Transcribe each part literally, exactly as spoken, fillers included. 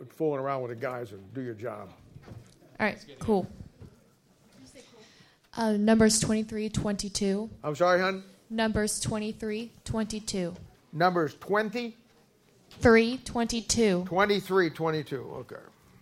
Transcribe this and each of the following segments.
fooling around with the guys and do your job. All right, cool. Uh, Numbers twenty-three twenty-two. I'm sorry, hon? Numbers twenty-three twenty-two. Numbers twenty? three twenty-two. twenty-three twenty-two, okay.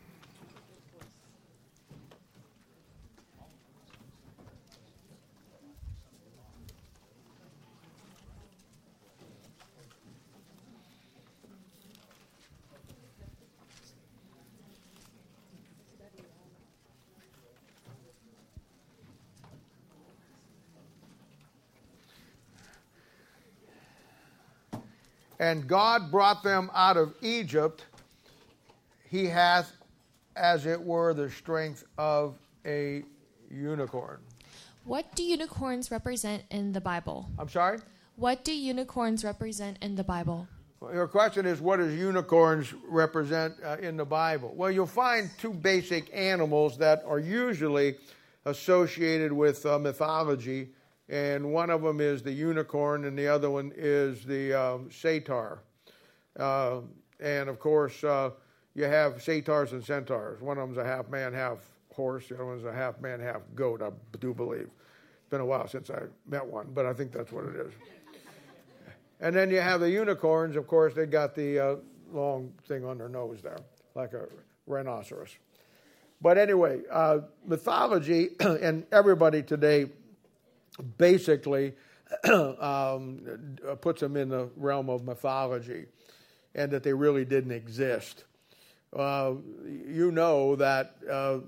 And God brought them out of Egypt. He hath, as it were, the strength of a unicorn. What do unicorns represent in the Bible? I'm sorry? What do unicorns represent in the Bible? Well, your question is, what does unicorns represent uh, in the Bible? Well, you'll find two basic animals that are usually associated with uh, mythology. And one of them is the unicorn, and the other one is the um, satyr. Uh, and, of course, uh, you have satyrs and centaurs. One of them's a half man, half horse. The other one's a half man, half goat, I do believe. It's been a while since I met one, but I think that's what it is. And then you have the unicorns. Of course, they got the uh, long thing on their nose there, like a rhinoceros. But anyway, uh, mythology, and everybody today basically um, puts them in the realm of mythology, and that they really didn't exist. Uh, you know that uh,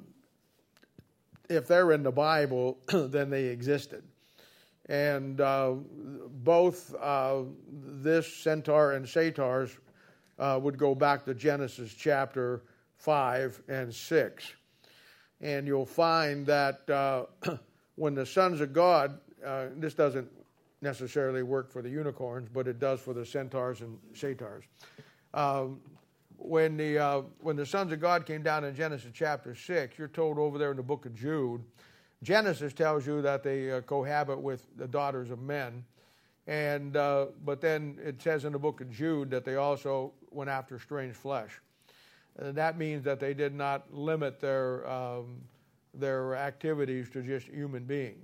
if they're in the Bible, then they existed. And uh, both uh, this centaur and satyrs uh, would go back to Genesis chapter five and six. And you'll find that uh, when the sons of God, uh, this doesn't necessarily work for the unicorns, but it does for the centaurs and satyrs. Um, when the uh, when the sons of God came down in Genesis chapter six, you're told over there in the book of Jude, Genesis tells you that they uh, cohabit with the daughters of men, and uh, but then it says in the book of Jude that they also went after strange flesh. And that means that they did not limit their um, their activities to just human beings.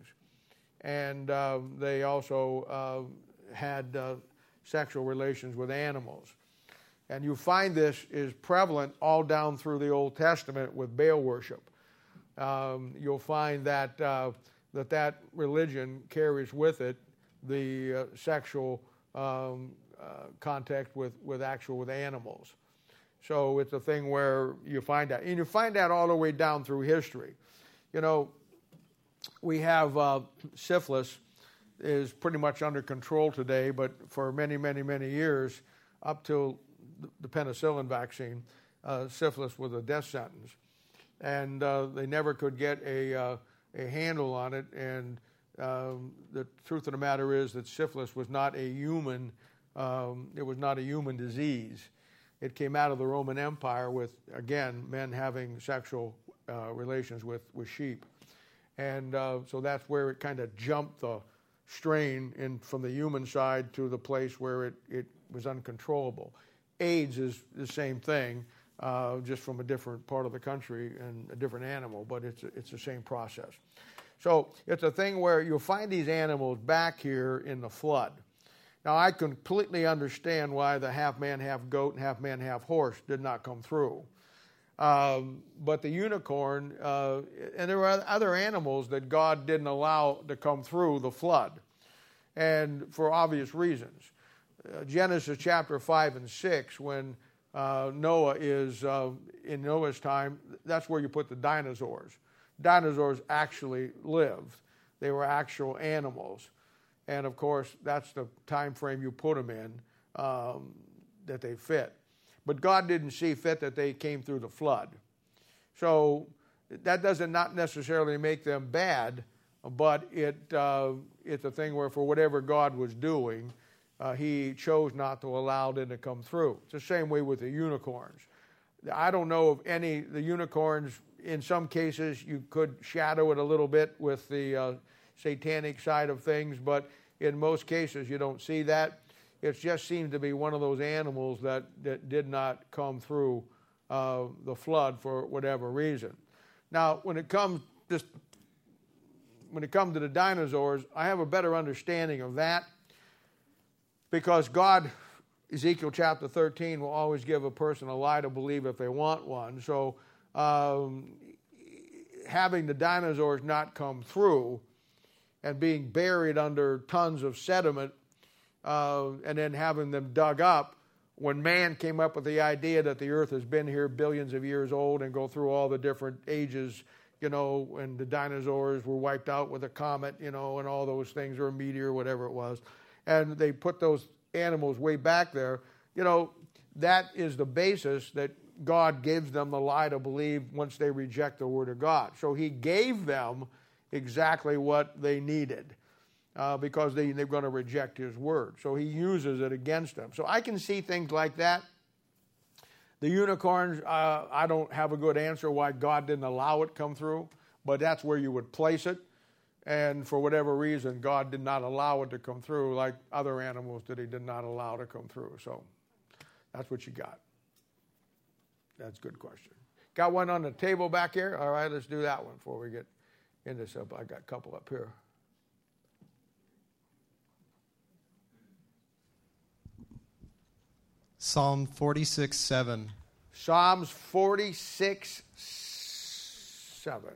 And uh, they also uh, had uh, sexual relations with animals. And you find this is prevalent all down through the Old Testament with Baal worship. Um, you'll find that, uh, that that religion carries with it the uh, sexual um, uh, contact with, with actual with animals. So it's a thing where you find that. And you find that all the way down through history. You know, we have uh, syphilis is pretty much under control today, but for many, many, many years, up till the penicillin vaccine, uh, syphilis was a death sentence. And uh, they never could get a, uh, a handle on it. And um, the truth of the matter is that syphilis was not a human, um, it was not a human disease. It came out of the Roman Empire with, again, men having sexual uh, relations with, with sheep. And uh, so that's where it kind of jumped the strain in from the human side to the place where it, it was uncontrollable. AIDS is the same thing, uh, just from a different part of the country and a different animal, but it's a, it's the same process. So it's a thing where you'll find these animals back here in the flood. Now, I completely understand why the half man, half goat, and half man, half horse did not come through. Um, but the unicorn, uh, and there were other animals that God didn't allow to come through the flood, and for obvious reasons. Uh, Genesis chapter five and six, when uh, Noah is uh, in Noah's time, that's where you put the dinosaurs. Dinosaurs actually lived. They were actual animals. And, of course, that's the time frame you put them in, um, that they fit. But God didn't see fit that they came through the flood. So that doesn't not necessarily make them bad, but it uh, it's a thing where for whatever God was doing, uh, he chose not to allow them to come through. It's the same way with the unicorns. I don't know of any, the unicorns, in some cases you could shadow it a little bit with the uh, satanic side of things, but in most cases you don't see that. It just seems to be one of those animals that, that did not come through uh, the flood for whatever reason. Now, when it comes just when it comes to the dinosaurs, I have a better understanding of that because God, Ezekiel chapter thirteen, will always give a person a lie to believe if they want one. So um, having the dinosaurs not come through and being buried under tons of sediment uh, and then having them dug up, when man came up with the idea that the earth has been here billions of years old and go through all the different ages, you know, and the dinosaurs were wiped out with a comet, you know, and all those things, or a meteor, whatever it was, and they put those animals way back there, you know, that is the basis that God gives them the lie to believe once they reject the Word of God. So He gave them exactly what they needed. Uh, because they, they're going to reject His Word. So He uses it against them. So I can see things like that. The unicorns, uh, I don't have a good answer why God didn't allow it come through, but that's where you would place it. And for whatever reason, God did not allow it to come through like other animals that He did not allow to come through. So that's what you got. That's a good question. Got one on the table back here? All right, let's do that one before we get into this. I got a couple up here. Psalm forty-six seven. Psalms forty-six seven.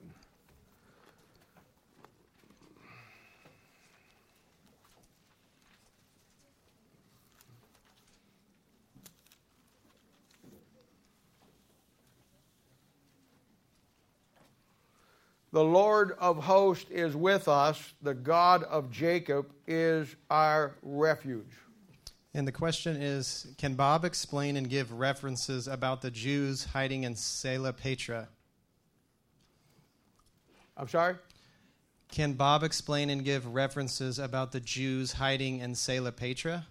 The Lord of hosts is with us. The God of Jacob is our refuge. And the question is, can Bob explain and give references about the Jews hiding in Selah Petra? I'm sorry? Can Bob explain and give references about the Jews hiding in Selah Petra?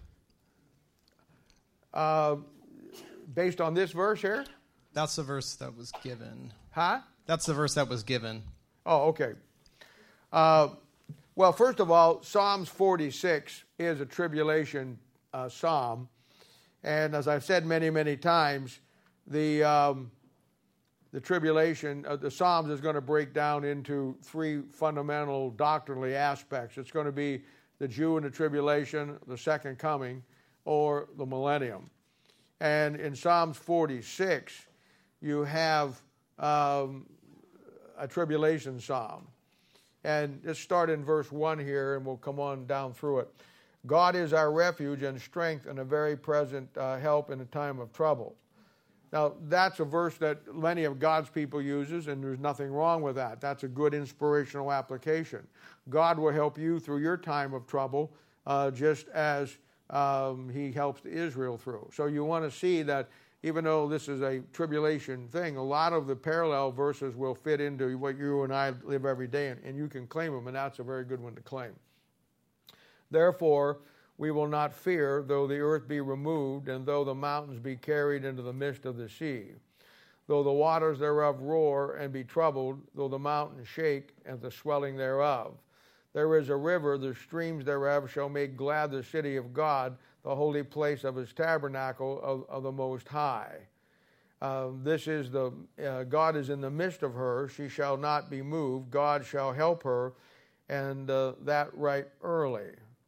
Uh, based on this verse here? That's the verse that was given. Huh? That's the verse that was given. Oh, okay. Uh, well, first of all, Psalms forty-six is a tribulation uh, psalm. And as I've said many, many times, the um, the tribulation, uh, the Psalms is going to break down into three fundamental doctrinally aspects. It's going to be the Jew in the tribulation, the second coming, or the millennium. And in Psalms forty-six, you have um, a tribulation psalm. And let's start in verse one here, and we'll come on down through it. God is our refuge and strength and a very present uh, help in a time of trouble. Now, that's a verse that many of God's people uses, and there's nothing wrong with that. That's a good inspirational application. God will help you through your time of trouble, uh, just as um, He helps Israel through. So you want to see that even though this is a tribulation thing, a lot of the parallel verses will fit into what you and I live every day, and, and you can claim them, and that's a very good one to claim. Therefore, we will not fear, though the earth be removed, and though the mountains be carried into the midst of the sea. Though the waters thereof roar and be troubled, though the mountains shake and the swelling thereof. There is a river, the streams thereof shall make glad the city of God, the holy place of His tabernacle of, of the Most High. Uh, this is the, uh, God is in the midst of her, she shall not be moved, God shall help her, and uh, that right early.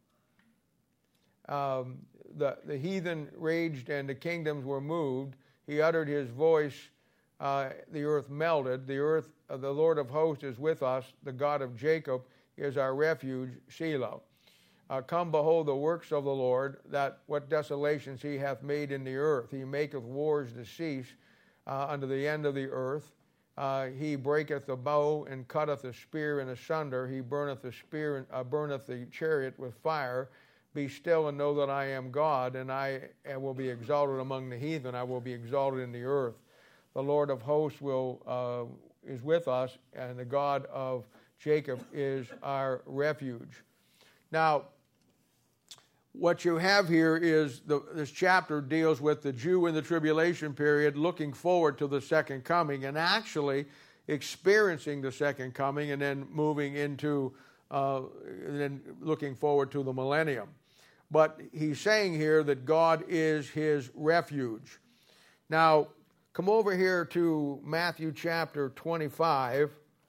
Um, the, the heathen raged and the kingdoms were moved. He uttered His voice, uh, the earth melted. The earth, uh, the Lord of hosts is with us. The God of Jacob is our refuge, Selah. Uh, come behold the works of the Lord, that what desolations He hath made in the earth. He maketh wars to cease uh, unto the end of the earth. Uh, he breaketh the bow and cutteth the spear in asunder. He burneth the spear and uh, burneth the chariot with fire. Be still and know that I am God, and I will be exalted among the heathen. I will be exalted in the earth. The Lord of hosts will uh, is with us, and the God of Jacob is our refuge. Now, what you have here is the, this chapter deals with the Jew in the tribulation period looking forward to the second coming and actually experiencing the second coming and then moving into, uh, and then looking forward to the millennium. But he's saying here that God is his refuge. Now, come over here to Matthew chapter twenty-five.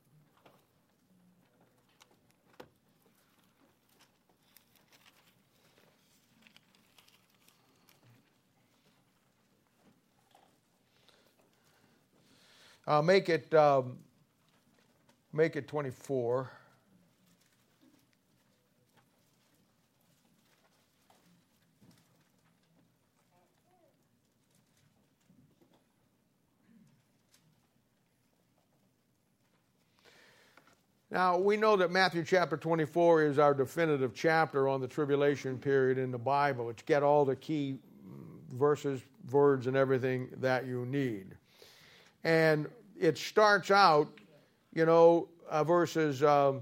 Uh, make it um, make it twenty-four. Now, we know that Matthew chapter twenty-four is our definitive chapter on the tribulation period in the Bible. It's got all the key verses, words, and everything that you need. And it starts out, you know, uh, verses, um,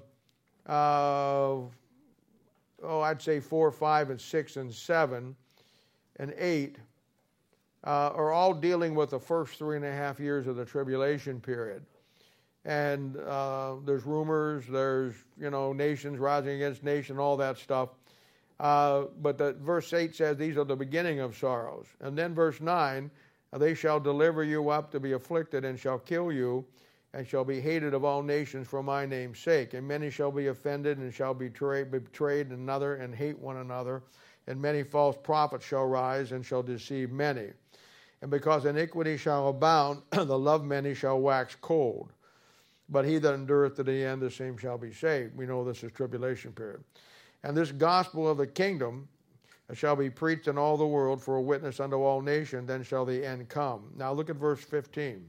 uh, oh, I'd say four, five, and six, and seven, and eight, uh, are all dealing with the first three and a half years of the tribulation period. And uh, there's rumors, there's, you know, nations rising against nation, all that stuff. Uh, but the, verse eight says, these are the beginning of sorrows. And then verse nine, they shall deliver you up to be afflicted and shall kill you and shall be hated of all nations for my name's sake. And many shall be offended and shall betray, betrayed another and hate one another. And many false prophets shall rise and shall deceive many. And because iniquity shall abound, the love of many shall wax cold. But he that endureth to the end, the same shall be saved. We know this is tribulation period. And this gospel of the kingdom shall be preached in all the world for a witness unto all nations, then shall the end come. Now look at verse fifteen.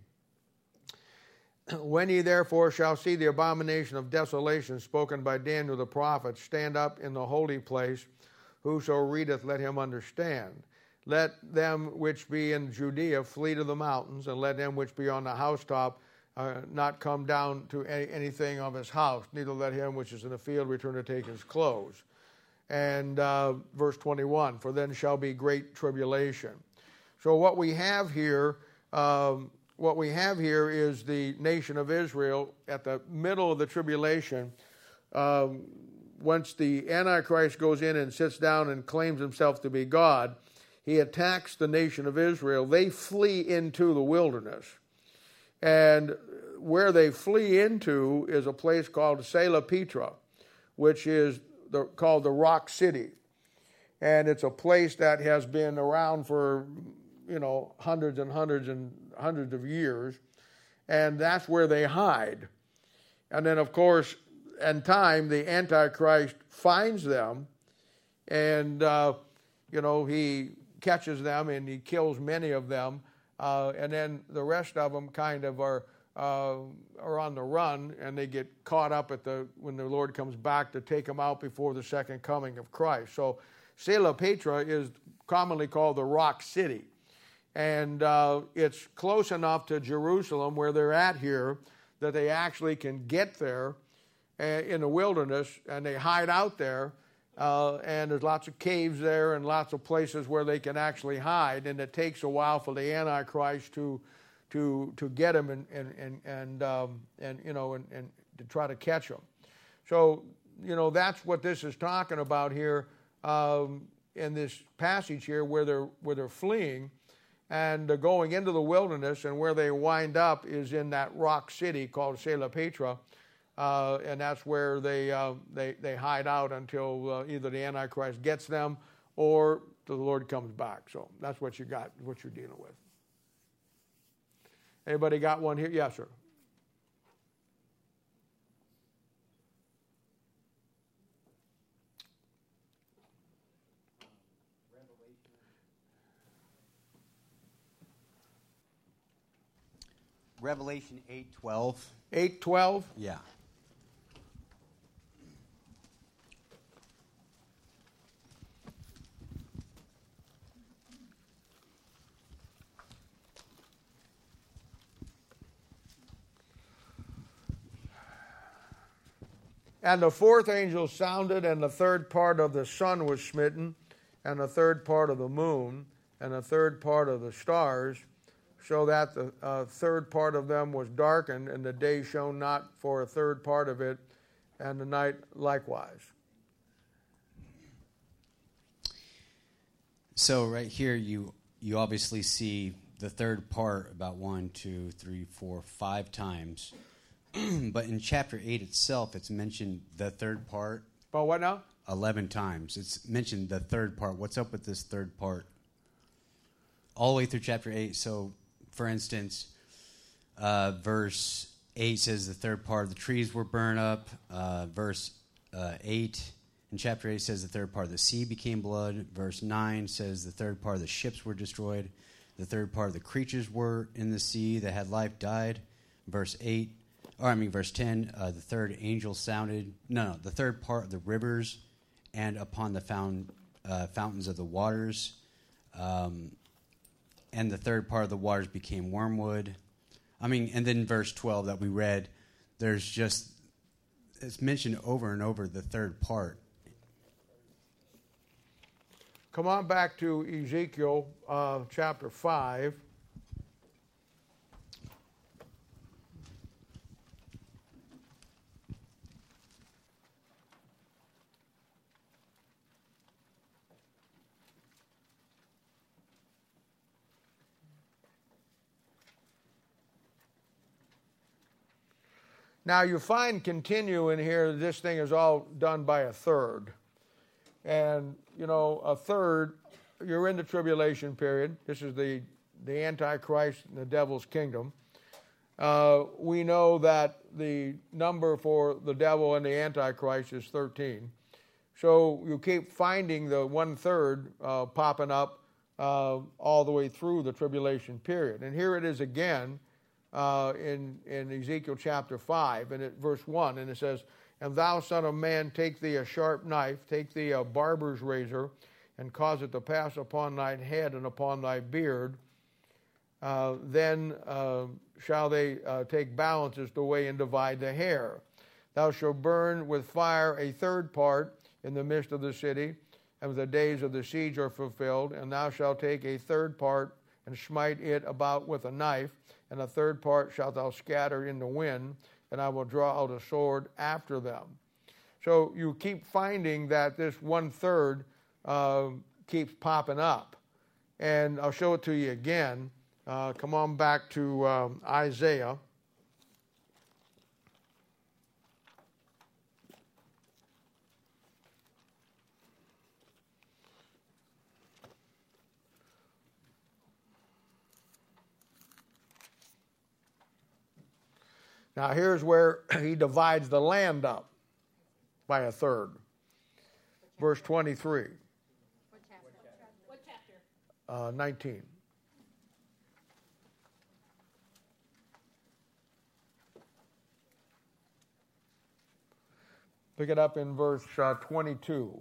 When ye therefore shall see the abomination of desolation spoken by Daniel the prophet stand up in the holy place, whoso readeth, let him understand. Let them which be in Judea flee to the mountains, and let them which be on the housetop Uh, not come down to any, anything of his house, neither let him which is in the field return to take his clothes. And uh, verse twenty-one, for then shall be great tribulation. So what we have here, um, what we have here is the nation of Israel at the middle of the tribulation. Um, once the Antichrist goes in and sits down and claims himself to be God, he attacks the nation of Israel. They flee into the wilderness. And where they flee into is a place called Salapitra, which is the, called the Rock City. And it's a place that has been around for, you know, hundreds and hundreds and hundreds of years. And that's where they hide. And then, of course, in time, the Antichrist finds them. And, uh, you know, he catches them and he kills many of them. Uh, and then the rest of them kind of are uh, are on the run, and they get caught up at the when the Lord comes back to take them out before the second coming of Christ. So Salapitra is commonly called the Rock City, and uh, it's close enough to Jerusalem where they're at here that they actually can get there uh, in the wilderness, and they hide out there. Uh, and there's lots of caves there and lots of places where they can actually hide, and it takes a while for the Antichrist to to to get them and and and and, um, and you know and, and to try to catch them. So you know that's what this is talking about here um, in this passage here, where they're where they're fleeing and uh, going into the wilderness, and where they wind up is in that rock city called Salapitra. Uh, and that's where they, uh, they they hide out until uh, either the Antichrist gets them or the Lord comes back. So that's what you got, what you're dealing with. Anybody got one here? Yes, sir. Revelation eight twelve. eight twelve? Yeah. And the fourth angel sounded, and the third part of the sun was smitten, and the third part of the moon, and the third part of the stars, so that the uh, third part of them was darkened, and the day shone not for a third part of it, and the night likewise. So right here, you you obviously see the third part about one, two, three, four, five times. But in chapter eight itself, it's mentioned the third part. About what now? eleven times. It's mentioned the third part. What's up with this third part? All the way through chapter eight. So, for instance, uh, verse eight says the third part of the trees were burned up. Uh, verse uh, eight in chapter eight says the third part of the sea became blood. Verse nine says the third part of the ships were destroyed. The third part of the creatures were in the sea that had life died. Verse eight, or I mean verse ten, uh, the third angel sounded. No, no, the third part of the rivers and upon the found, uh, fountains of the waters. Um, and the third part of the waters became wormwood. I mean, and then verse twelve that we read, there's just, it's mentioned over and over the third part. Come on back to Ezekiel uh, chapter five. Now you find continue in here, this thing is all done by a third. And, you know, a third, you're in the tribulation period. This is the, the Antichrist and the devil's kingdom. Uh, we know that the number for the devil and the Antichrist is thirteen. So you keep finding the one-third uh, popping up uh, all the way through the tribulation period. And here it is again. Uh, in, in Ezekiel chapter five, and at verse one, and it says, "And thou, son of man, take thee a sharp knife, take thee a barber's razor, and cause it to pass upon thine head and upon thy beard. Uh, then uh, shall they uh, take balances to weigh and divide the hair. Thou shalt burn with fire a third part in the midst of the city, and the days of the siege are fulfilled, and thou shalt take a third part and smite it about with a knife, and a third part shalt thou scatter in the wind, and I will draw out a sword after them." So you keep finding that this one-third uh, keeps popping up. And I'll show it to you again. Uh, come on back to um, Isaiah. Now here's where he divides the land up by a third. Verse twenty-three. What chapter? What chapter? Uh, nineteen. Pick it up in verse uh, twenty-two.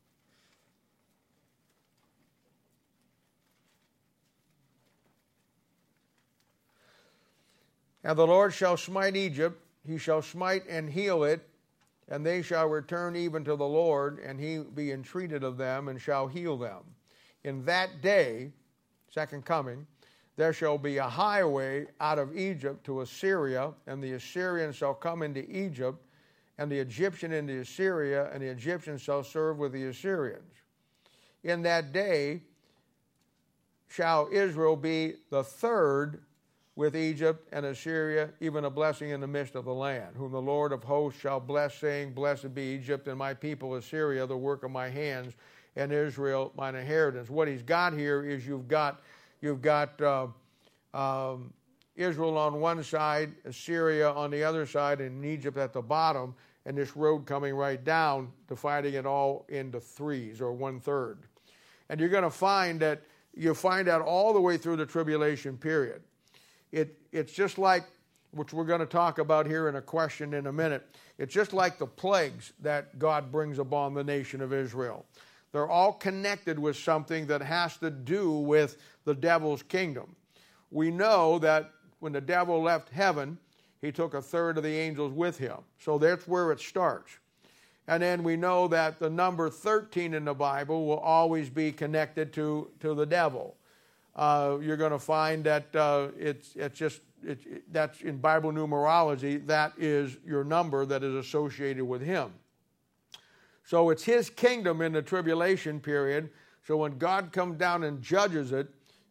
"And the Lord shall smite Egypt, he shall smite and heal it, and they shall return even to the Lord, and he be entreated of them, and shall heal them. In that day," second coming, "there shall be a highway out of Egypt to Assyria, and the Assyrians shall come into Egypt, and the Egyptian into Assyria, and the Egyptians shall serve with the Assyrians. In that day shall Israel be the third with Egypt and Assyria, even a blessing in the midst of the land, whom the Lord of hosts shall bless, saying, Blessed be Egypt, and my people Assyria, the work of my hands, and Israel, mine inheritance." What he's got here is you've got you've got uh, um, Israel on one side, Assyria on the other side, and Egypt at the bottom, and this road coming right down, dividing it all into threes, or one-third. And you're going to find that you'll find that all the way through the tribulation period. It, it's just like, which we're going to talk about here in a question in a minute, it's just like the plagues that God brings upon the nation of Israel. They're all connected with something that has to do with the devil's kingdom. We know that when the devil left heaven, he took a third of the angels with him. So that's where it starts. And then we know that the number thirteen in the Bible will always be connected to, to the devil. Uh, you're going to find that uh, it's it's just it, it, that's in Bible numerology. That is your number that is associated with him. So it's his kingdom in the tribulation period. So when God comes down and judges it,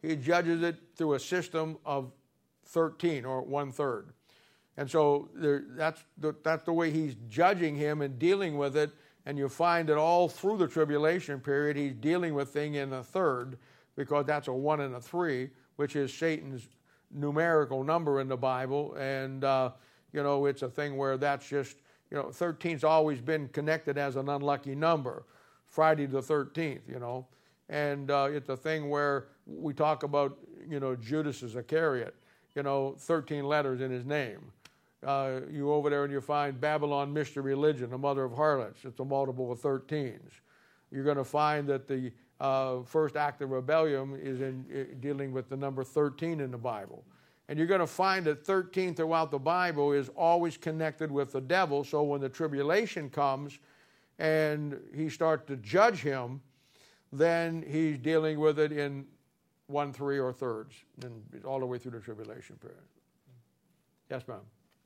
he judges it through a system of thirteen, or one-third. And so there, that's, the, that's the way he's judging him and dealing with it. And you find that all through the tribulation period, he's dealing with things in a third, because that's a one and a three, which is Satan's numerical number in the Bible. And, uh, you know, it's a thing where that's just, you know, thirteen's always been connected as an unlucky number. Friday the thirteenth, you know. And uh, it's a thing where we talk about, you know, Judas Iscariot, you know, thirteen letters in his name. Uh, you over there and you find Babylon Mystery Religion, the mother of harlots. It's a multiple of thirteens. You're going to find that the uh, first act of rebellion is in uh, dealing with the number thirteen in the Bible. And you're going to find that thirteen throughout the Bible is always connected with the devil. So when the tribulation comes and he starts to judge him, then he's dealing with it in one, three, or thirds, and all the way through the tribulation period. Yes, ma'am.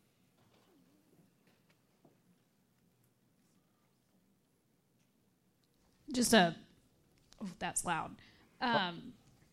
Just a, oh, that's loud. Um,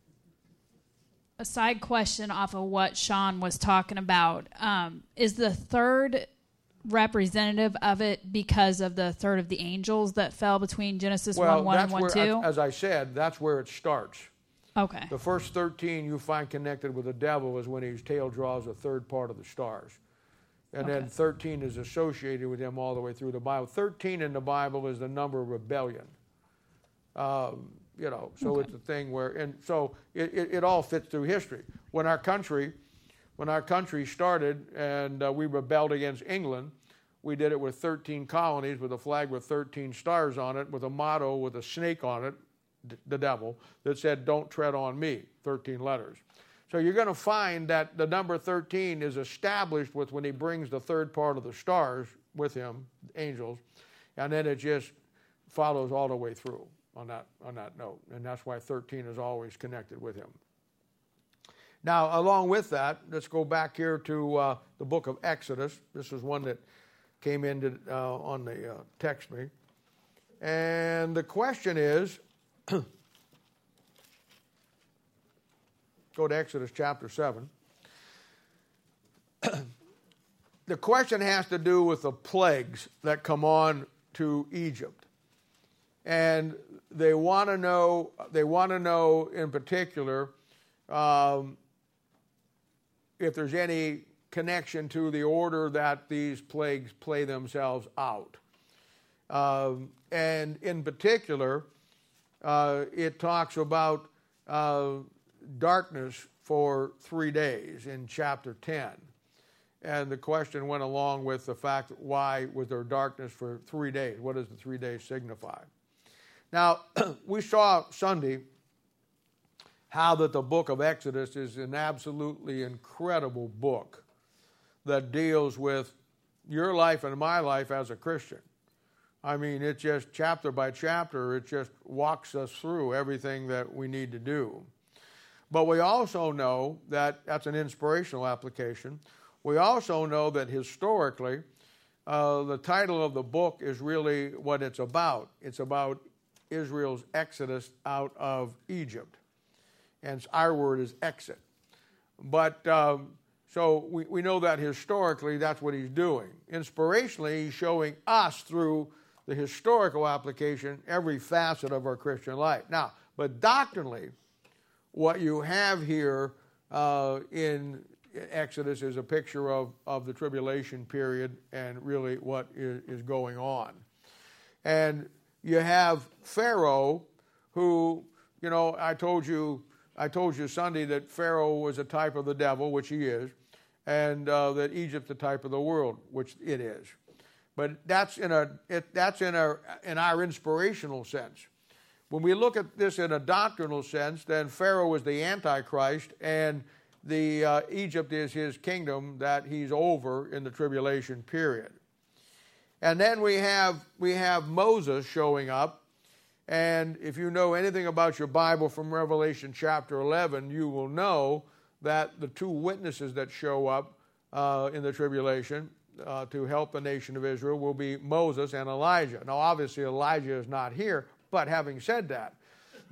a side question off of what Sean was talking about. Um, is the third representative of it because of the third of the angels that fell between Genesis well, one one and that's one where, two? As I said, that's where it starts. Okay. The first thirteen you find connected with the devil is when his tail draws a third part of the stars. And Okay. then thirteen is associated with him all the way through the Bible. thirteen in the Bible is the number of rebellion. Um, you know, so Okay. it's a thing where, and so it, it, it all fits through history. When our country, when our country started and uh, we rebelled against England, we did it with thirteen colonies with a flag with thirteen stars on it, with a motto with a snake on it, d- the devil, that said, "Don't tread on me," thirteen letters. So you're going to find that the number thirteen is established with when he brings the third part of the stars with him, angels, and then it just follows all the way through on that on that note. And that's why thirteen is always connected with him. Now, along with that, let's go back here to uh, the book of Exodus. This is one that came in to, uh, on the uh, text me. And the question is, go to Exodus chapter seven. The question has to do with the plagues that come on to Egypt. And they want to know, they want to know in particular um, if there's any connection to the order that these plagues play themselves out. Um, and in particular, uh, it talks about uh, darkness for three days in chapter ten. And the question went along with the fact, why was there darkness for three days? What does the three days signify? Now, we saw Sunday how that the book of Exodus is an absolutely incredible book that deals with your life and my life as a Christian. I mean, it just, chapter by chapter, it just walks us through everything that we need to do. But we also know that that's an inspirational application. We also know that historically, uh, the title of the book is really what it's about. It's about Israel's exodus out of Egypt. And our word is exit. But um, so we, we know that historically that's what he's doing. Inspirationally, he's showing us through the historical application every facet of our Christian life. Now, but doctrinally, what you have here uh, in Exodus is a picture of, of the tribulation period and really what is, is going on. And you have Pharaoh, who, you know, I told you, I told you Sunday that Pharaoh was a type of the devil, which he is, and uh, that Egypt's a type of the world, which it is. But that's in a it, that's in a in our inspirational sense. When we look at this in a doctrinal sense, then Pharaoh is the Antichrist, and the uh, Egypt is his kingdom that he's over in the tribulation period. And then we have we have Moses showing up, and if you know anything about your Bible from Revelation chapter eleven, you will know that the two witnesses that show up uh, in the tribulation uh, to help the nation of Israel will be Moses and Elijah. Now, obviously, Elijah is not here, but having said that,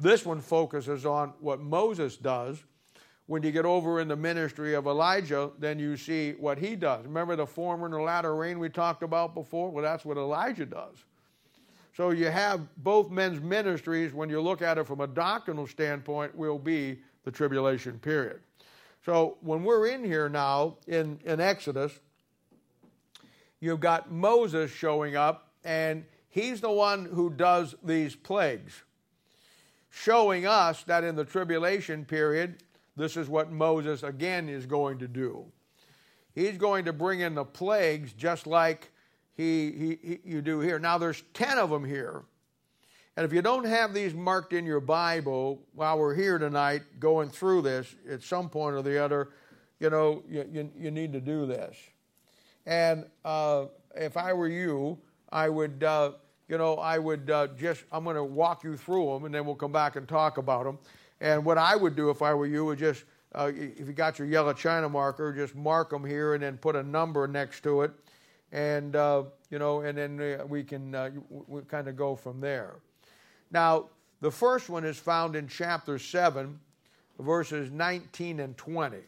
This one focuses on what Moses does. When you get over in the ministry of Elijah, then you see what he does. Remember the former and the latter rain we talked about before? Well, that's what Elijah does. So you have both men's ministries, when you look at it from a doctrinal standpoint, will be the tribulation period. So when we're in here now in, in Exodus, you've got Moses showing up, and he's the one who does these plagues, showing us that in the tribulation period, this is what Moses again is going to do. He's going to bring in the plagues just like he, he, he you do here. Now there's ten of them here. And if you don't have these marked in your Bible while we're here tonight going through this, at some point or the other, you know, you, you, you need to do this. And uh, if I were you, I would, uh, you know, I would uh, just, I'm going to walk you through them, and then we'll come back and talk about them. And what I would do if I were you would just, uh, if you got your yellow China marker, just mark them here and then put a number next to it. And, uh, you know, and then uh, we can uh, we kind of go from there. Now, the first one is found in chapter seven, verses nineteen and twenty.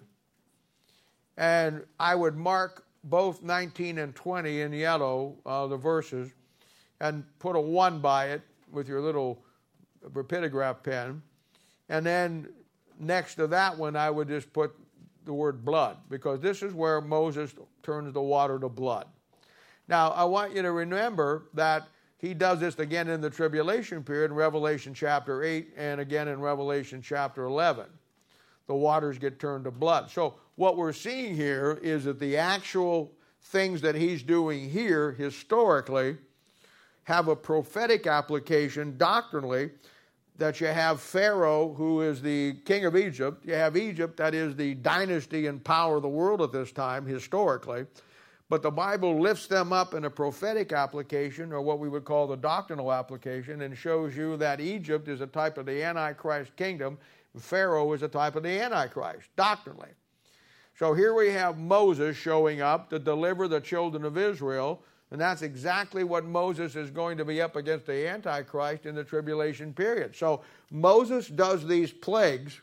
And I would mark both nineteen and twenty in yellow, uh, the verses, and put a one by it with your little rapidograph pen. And then next to that one, I would just put the word blood, because this is where Moses turns the water to blood. Now, I want you to remember that he does this again in the tribulation period in Revelation chapter eight and again in Revelation chapter eleven. The waters get turned to blood. So what we're seeing here is that the actual things that he's doing here historically have a prophetic application doctrinally, that you have Pharaoh, who is the king of Egypt. You have Egypt, that is the dynasty and power of the world at this time, historically. But the Bible lifts them up in a prophetic application, or what we would call the doctrinal application, and shows you that Egypt is a type of the Antichrist kingdom. Pharaoh is a type of the Antichrist, doctrinally. So here we have Moses showing up to deliver the children of Israel. And that's exactly what Moses is going to be up against the Antichrist in the tribulation period. So Moses does these plagues,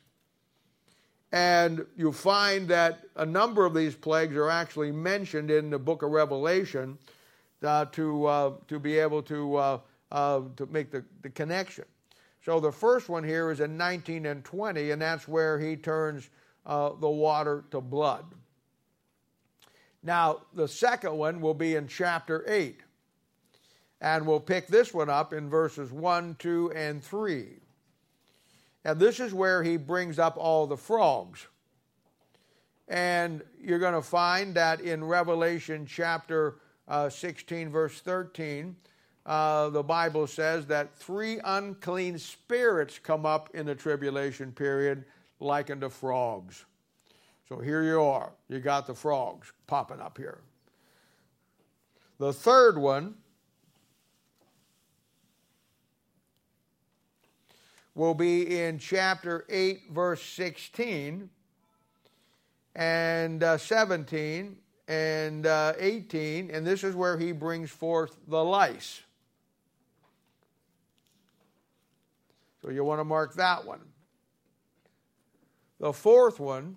and you find that a number of these plagues are actually mentioned in the book of Revelation uh, to uh, to be able to uh, uh, to make the, the connection. So the first one here is in nineteen and twenty, and that's where he turns uh, the water to blood. Now, the second one will be in chapter eight. And we'll pick this one up in verses one, two, and three. And this is where he brings up all the frogs. And you're going to find that in Revelation chapter uh, sixteen, verse thirteen, uh, the Bible says that three unclean spirits come up in the tribulation period like unto frogs. So here you are. You got the frogs popping up here. The third one will be in chapter eight, verse sixteen, and uh, seventeen, and uh, eighteen, and this is where he brings forth the lice. So you want to mark that one. The fourth one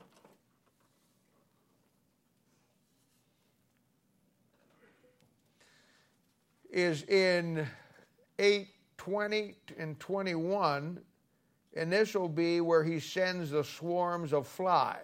is in eight, twenty, and twenty-one, and this will be where he sends the swarms of flies.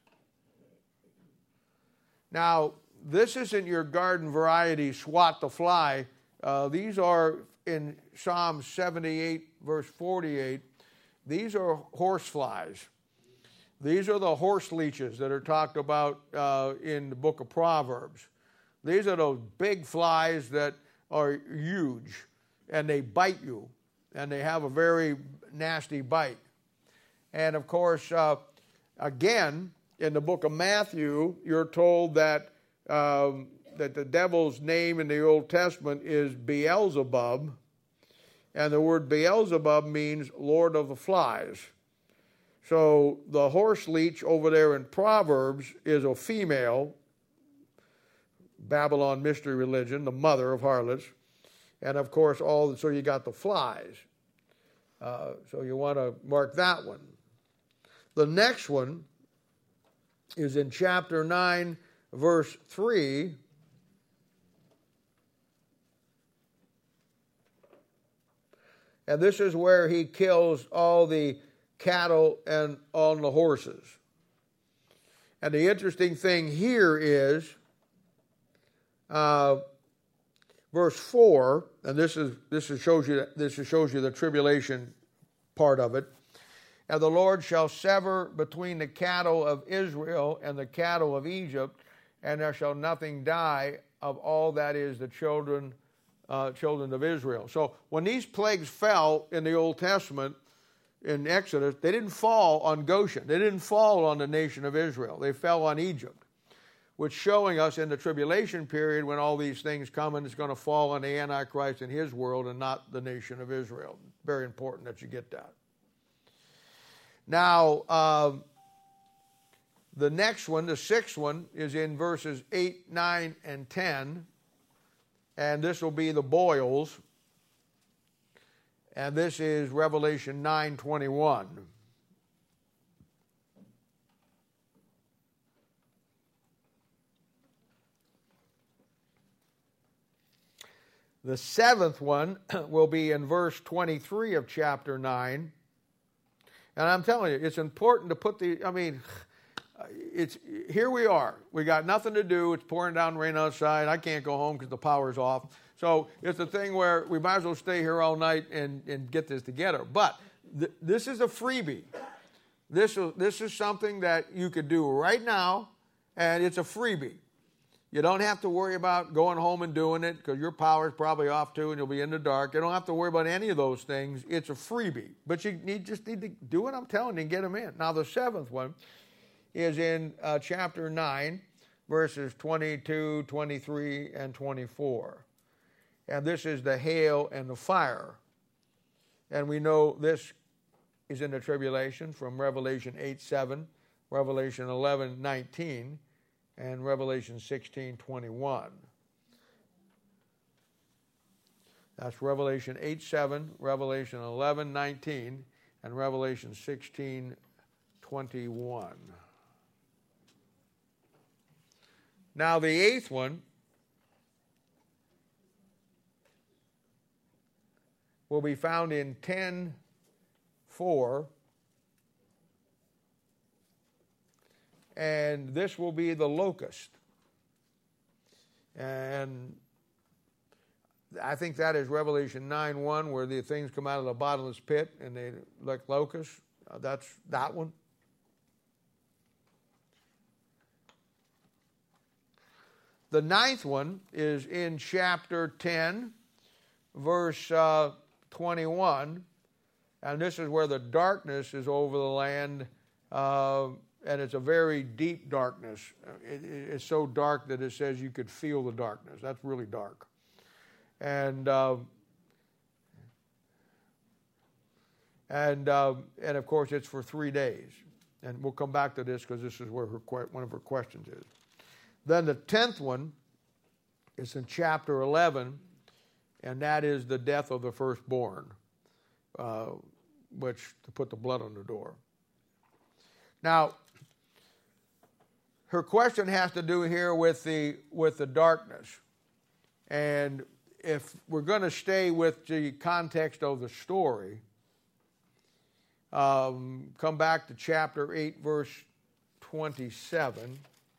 Now, this isn't your garden variety swat the fly. Uh, these are in Psalm seventy-eight, verse forty-eight. These are horse flies. These are the horse leeches that are talked about uh, in the book of Proverbs. These are those big flies that are huge, and they bite you, and they have a very nasty bite. And of course, uh, again, in the book of Matthew, you're told that um, that the devil's name in the Old Testament is Beelzebub, and the word Beelzebub means Lord of the Flies. So the horse leech over there in Proverbs is a female, Babylon mystery religion, the mother of harlots. And of course, all so you got the flies. Uh, so you want to mark that one. The next one is in chapter nine, verse three. And this is where he kills all the cattle and on the horses. And the interesting thing here is uh, verse four, and this is this is shows you this shows you the tribulation part of it. And the Lord shall sever between the cattle of Israel and the cattle of Egypt, and there shall nothing die of all that is the children uh, children of Israel. So when these plagues fell in the Old Testament, in Exodus, they didn't fall on Goshen. They didn't fall on the nation of Israel. They fell on Egypt, which showing us in the tribulation period when all these things come, and it's going to fall on the Antichrist and his world and not the nation of Israel. Very important that you get that. Now, uh, the next one, the sixth one, is in verses eight, nine, and ten. And this will be the boils. And this is Revelation nine twenty-one. The seventh one will be in verse twenty-three of chapter nine. And I'm telling you, it's important to put the, I mean, it's here we are. We got nothing to do. It's pouring down rain outside. I can't go home because the power's off. So it's a thing where we might as well stay here all night and, and get this together. But th- this is a freebie. This is, this is something that you could do right now, and it's a freebie. You don't have to worry about going home and doing it because your power's probably off too and you'll be in the dark. You don't have to worry about any of those things. It's a freebie. But you need, just need to do what I'm telling you and get them in. Now the seventh one is in uh, chapter nine, verses twenty-two, twenty-three, and twenty-four. And this is the hail and the fire. And we know this is in the tribulation from Revelation eight seven, Revelation eleven nineteen, and Revelation sixteen twenty-one. That's Revelation eight seven, Revelation eleven nineteen, and Revelation sixteen twenty-one. Now the eighth one will be found in ten four. And this will be the locust. And I think that is Revelation nine one, where the things come out of the bottomless pit and they like locusts. Uh, that's that one. The ninth one is in chapter ten, verse uh, twenty-one. And this is where the darkness is over the land. Uh, And it's a very deep darkness. It, it's so dark that it says you could feel the darkness. That's really dark. And uh, and uh, and of course it's for three days. And we'll come back to this because this is where her one of her questions is. Then the tenth one is in chapter eleven, and that is the death of the firstborn, uh, which to put the blood on the door. Now, her question has to do here with the with the darkness. And if we're going to stay with the context of the story, um, come back to chapter eight, verse twenty-seven.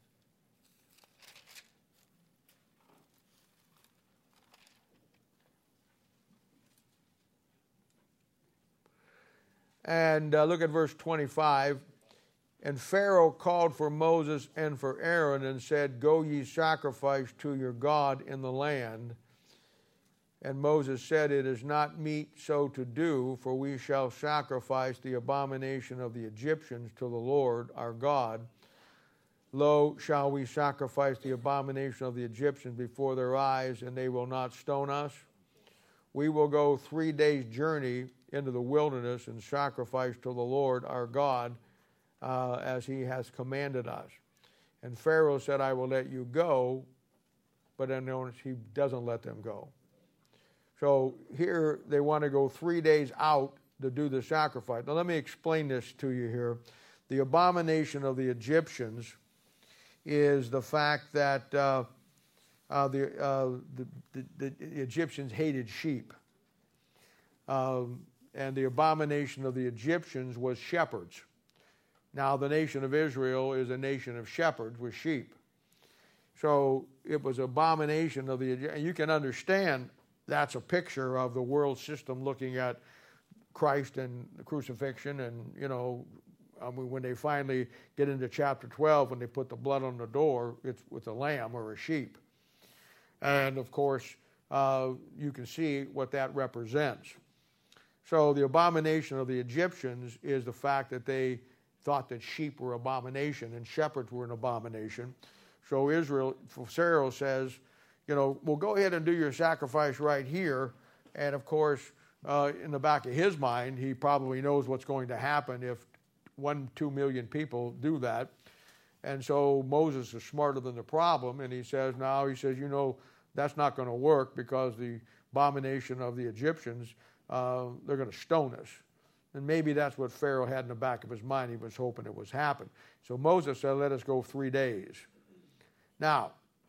And uh, look at verse twenty-five. And Pharaoh called for Moses and for Aaron and said, "Go ye sacrifice to your God in the land." And Moses said, "It is not meet so to do, for we shall sacrifice the abomination of the Egyptians to the Lord our God. Lo, shall we sacrifice the abomination of the Egyptians before their eyes, and they will not stone us? We will go three days' journey into the wilderness and sacrifice to the Lord our God, Uh, as he has commanded us." And Pharaoh said, "I will let you go," but then notice he doesn't let them go. So here they want to go three days out to do the sacrifice. Now let me explain this to you here. The abomination of the Egyptians is the fact that uh, uh, the, uh, the, the, the Egyptians hated sheep. Um, and the abomination of the Egyptians was shepherds. Now the nation of Israel is a nation of shepherds with sheep. So it was abomination of the, and you can understand that's a picture of the world system looking at Christ and the crucifixion. And, you know, I mean, when they finally get into chapter twelve, when they put the blood on the door, it's with a lamb or a sheep. And, of course, uh, you can see what that represents. So the abomination of the Egyptians is the fact that they thought that sheep were abomination and shepherds were an abomination. So Israel, Pharaoh says, you know, well, go ahead and do your sacrifice right here. And, of course, uh, in the back of his mind, he probably knows what's going to happen if one, two million people do that. And so Moses is smarter than the problem, and he says, now, he says, you know, that's not going to work because the abomination of the Egyptians, uh, they're going to stone us. And maybe that's what Pharaoh had in the back of his mind. He was hoping it was happen. So Moses said, let us go three days. Now,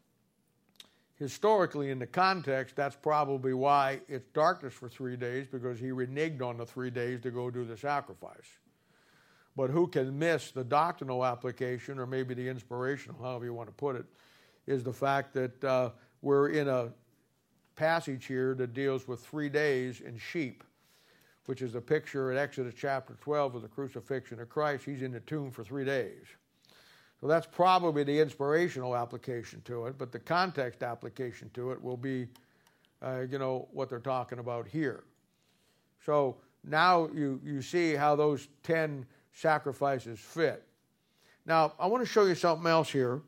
historically, in the context, that's probably why it's darkness for three days, because he reneged on the three days to go do the sacrifice. But who can miss the doctrinal application, or maybe the inspirational, however you want to put it, is the fact that uh, we're in a passage here that deals with three days in sheep, which is a picture in Exodus chapter twelve of the crucifixion of Christ. He's in the tomb for three days. So that's probably the inspirational application to it, but the context application to it will be, uh, you know, what they're talking about here. So now you, you see how those ten sacrifices fit. Now, I want to show you something else here.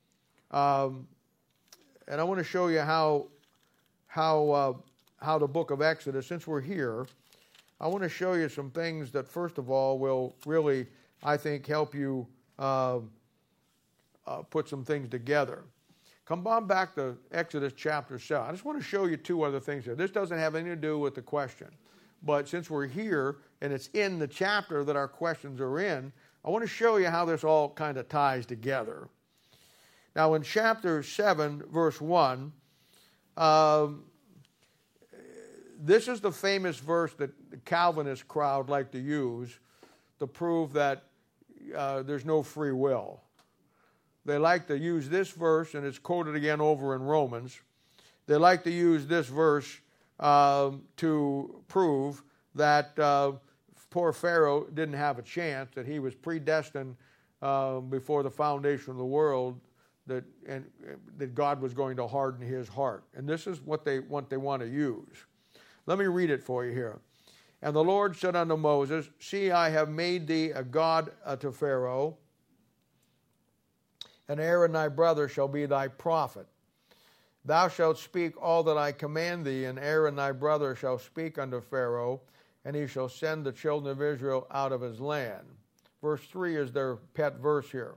Um, and I want to show you how, how, uh, how the book of Exodus, since we're here, I want to show you some things that, first of all, will really, I think, help you uh, uh, put some things together. Come on back to Exodus chapter seven. I just want to show you two other things here. This doesn't have anything to do with the question. But since we're here, and it's in the chapter that our questions are in, I want to show you how this all kind of ties together. Now, in chapter seven, verse one, um, this is the famous verse that the Calvinist crowd like to use to prove that uh, there's no free will. They like to use this verse, and it's quoted again over in Romans. They like to use this verse um, to prove that uh, poor Pharaoh didn't have a chance, that he was predestined uh, before the foundation of the world, that and that God was going to harden his heart. And this is what they what they want to use. Let me read it for you here. And the Lord said unto Moses, see, I have made thee a god to Pharaoh, and Aaron thy brother shall be thy prophet. Thou shalt speak all that I command thee, and Aaron thy brother shall speak unto Pharaoh, and he shall send the children of Israel out of his land. Verse three is their pet verse here.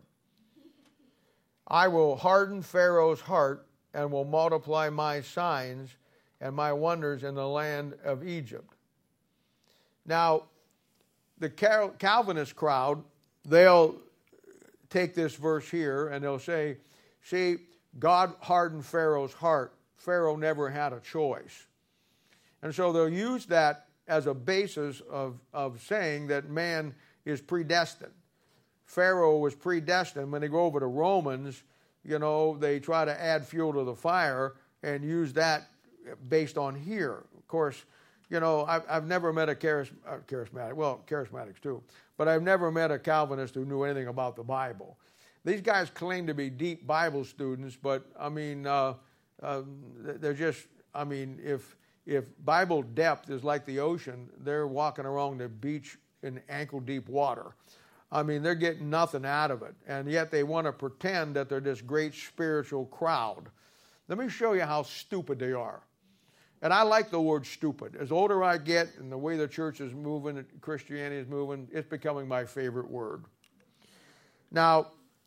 I will harden Pharaoh's heart, and will multiply my signs and my wonders in the land of Egypt. Now, the Calvinist crowd, they'll take this verse here and they'll say, see, God hardened Pharaoh's heart. Pharaoh never had a choice. And so they'll use that as a basis of, of saying that man is predestined. Pharaoh was predestined. When they go over to Romans, you know, they try to add fuel to the fire and use that based on here. Of course, you know, I've, I've never met a charis, uh, charismatic, well, charismatics too, but I've never met a Calvinist who knew anything about the Bible. These guys claim to be deep Bible students, but, I mean, uh, uh, they're just, I mean, if if Bible depth is like the ocean, they're walking along the beach in ankle-deep water. I mean, they're getting nothing out of it, and yet they want to pretend that they're this great spiritual crowd. Let me show you how stupid they are. And I like the word stupid. As older I get and the way the church is moving, and Christianity is moving, it's becoming my favorite word. Now,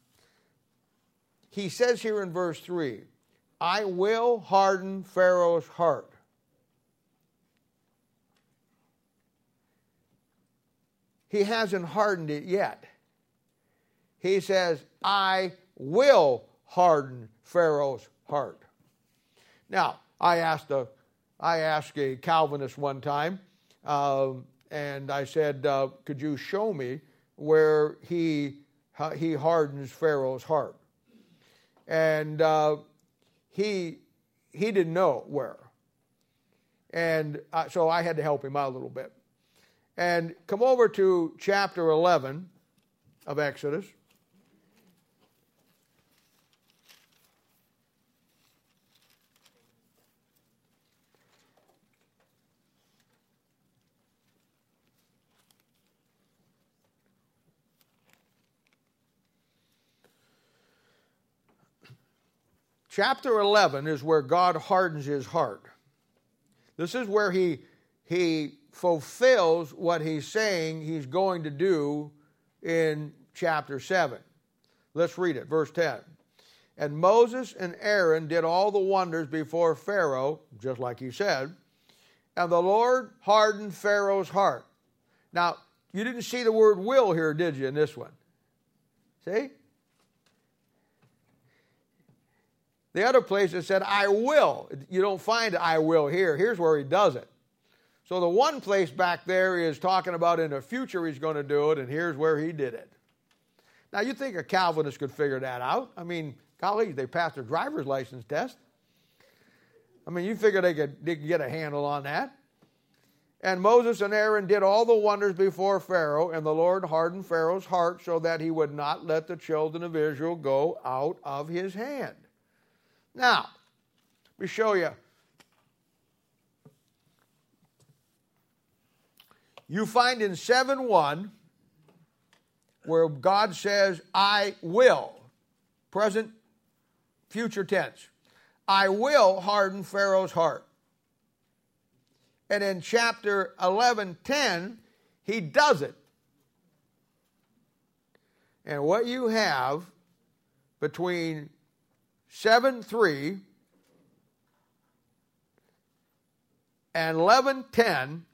he says here in verse three, I will harden Pharaoh's heart. he hasn't hardened it yet. He says, I will harden Pharaoh's heart. Now, I asked a, I asked a Calvinist one time, um, and I said, uh, could you show me where he, he hardens Pharaoh's heart? And uh, he, he didn't know where. And uh, so I had to help him out a little bit. And come over to chapter eleven of Exodus. Chapter eleven is where God hardens his heart. This is where he, he fulfills what he's saying he's going to do in chapter seven. Let's read it, verse ten. And Moses and Aaron did all the wonders before Pharaoh, just like he said, and the Lord hardened Pharaoh's heart. Now, you didn't see the word will here, did you, in this one? See? The other place it said, I will. You don't find I will here. Here's where he does it. So the one place back there is talking about in the future he's going to do it, and here's where he did it. Now, you think a Calvinist could figure that out? I mean, golly, they passed their driver's license test. I mean, you figure they could, they could get a handle on that. And Moses and Aaron did all the wonders before Pharaoh, and the Lord hardened Pharaoh's heart so that he would not let the children of Israel go out of his hand. Now, let me show you. You find in seven one where God says, I will, present, future tense, I will harden Pharaoh's heart. And in chapter eleven ten, he does it. And what you have between seven three and eleven ten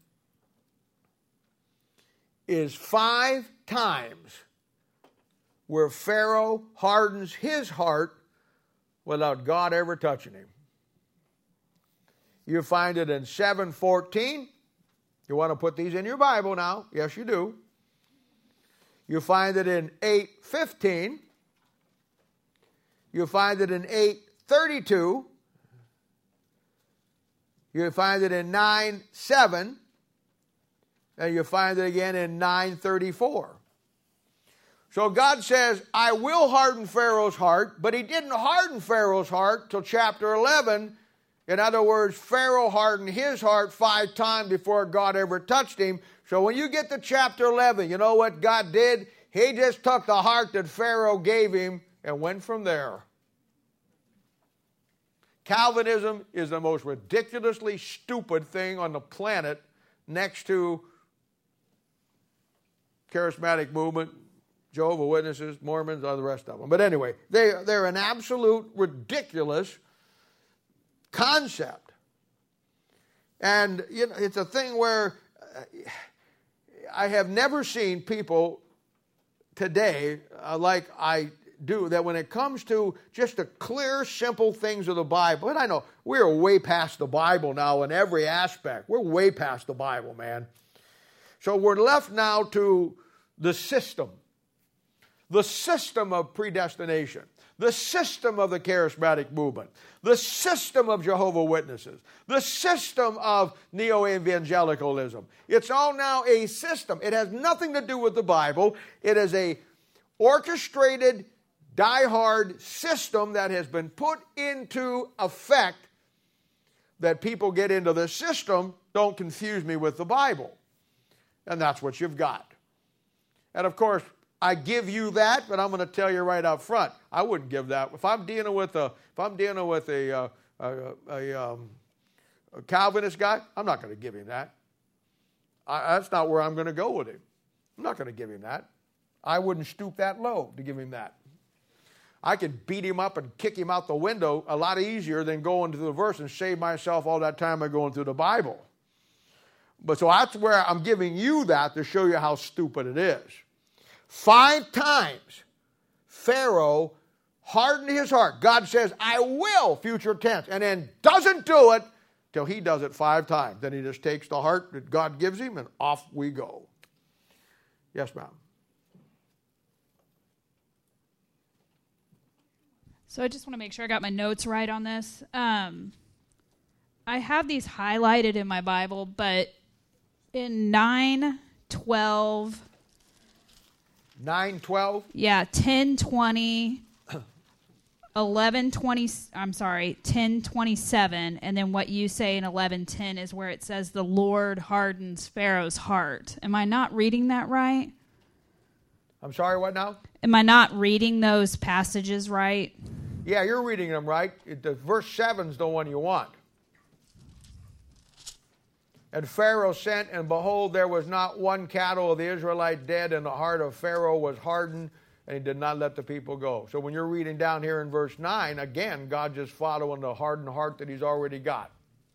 is five times where Pharaoh hardens his heart without God ever touching him. You find it in seven fourteen. You want to put these in your Bible now? Yes, you do. You find it in eight fifteen. You find it in eight thirty-two. You find it in nine seven. And you find it again in nine thirty-four. So God says, I will harden Pharaoh's heart, but he didn't harden Pharaoh's heart till chapter eleven. In other words, Pharaoh hardened his heart five times before God ever touched him. So when you get to chapter eleven, you know what God did? He just took the heart that Pharaoh gave him and went from there. Calvinism is the most ridiculously stupid thing on the planet next to charismatic movement, Jehovah's Witnesses, Mormons, all the rest of them. But anyway, they, they're an absolute ridiculous concept. And you know, it's a thing where uh, I have never seen people today uh, like I do, that when it comes to just the clear, simple things of the Bible, and I know we're way past the Bible now in every aspect. We're way past the Bible, man. So we're left now to the system. The system of predestination. The system of the charismatic movement. The system of Jehovah's Witnesses. The system of neo-evangelicalism. It's all now a system. It has nothing to do with the Bible. It is a orchestrated, die-hard system that has been put into effect that people get into the system. Don't confuse me with the Bible. And that's what you've got. And of course, I give you that, but I'm going to tell you right up front, I wouldn't give that. If I'm dealing with a, if I'm dealing with a, uh, a, a, um, a Calvinist guy, I'm not going to give him that. I, that's not where I'm going to go with him. I'm not going to give him that. I wouldn't stoop that low to give him that. I could beat him up and kick him out the window a lot easier than going to the verse and save myself all that time by going through the Bible. But so that's where I'm giving you that to show you how stupid it is. Five times Pharaoh hardened his heart. God says, I will, future tense, and then doesn't do it till he does it five times. Then he just takes the heart that God gives him and off we go. Yes, ma'am. So I just want to make sure I got my notes right on this. Um, I have these highlighted in my Bible, but in nine, twelve, nine, twelve? Yeah, ten, twenty, eleven, twenty, I'm sorry, ten, twenty-seven, and then what you say in eleven, ten is where it says the Lord hardens Pharaoh's heart. Am I not reading that right? I'm sorry, what now? Am I not reading those passages right? Yeah, you're reading them right. It, the verse seven is the one you want. And Pharaoh sent, and behold, there was not one cattle of the Israelite dead, and the heart of Pharaoh was hardened, and he did not let the people go. So when you're reading down here in verse nine, again, God just following the hardened heart that he's already got.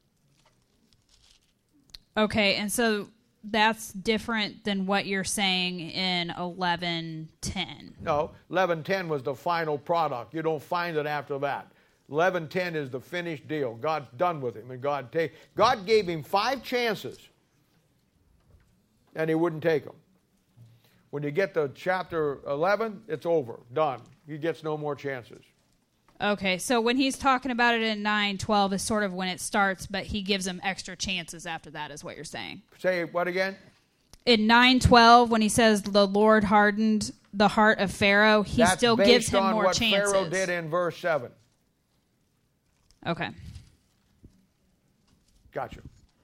Okay, and so that's different than what you're saying in eleven ten. No, eleven ten was the final product. You don't find it after that. eleven ten is the finished deal. God's done with him, and God take. God gave him five chances, and he wouldn't take them. When you get to chapter eleven, it's over, done. He gets no more chances. Okay, so when he's talking about it in nine, twelve is sort of when it starts, but he gives them extra chances after that is what you're saying. Say what again? In nine twelve, when he says the Lord hardened the heart of Pharaoh, he That's still based gives him on more what chances. Pharaoh did in verse seven. Okay. Gotcha.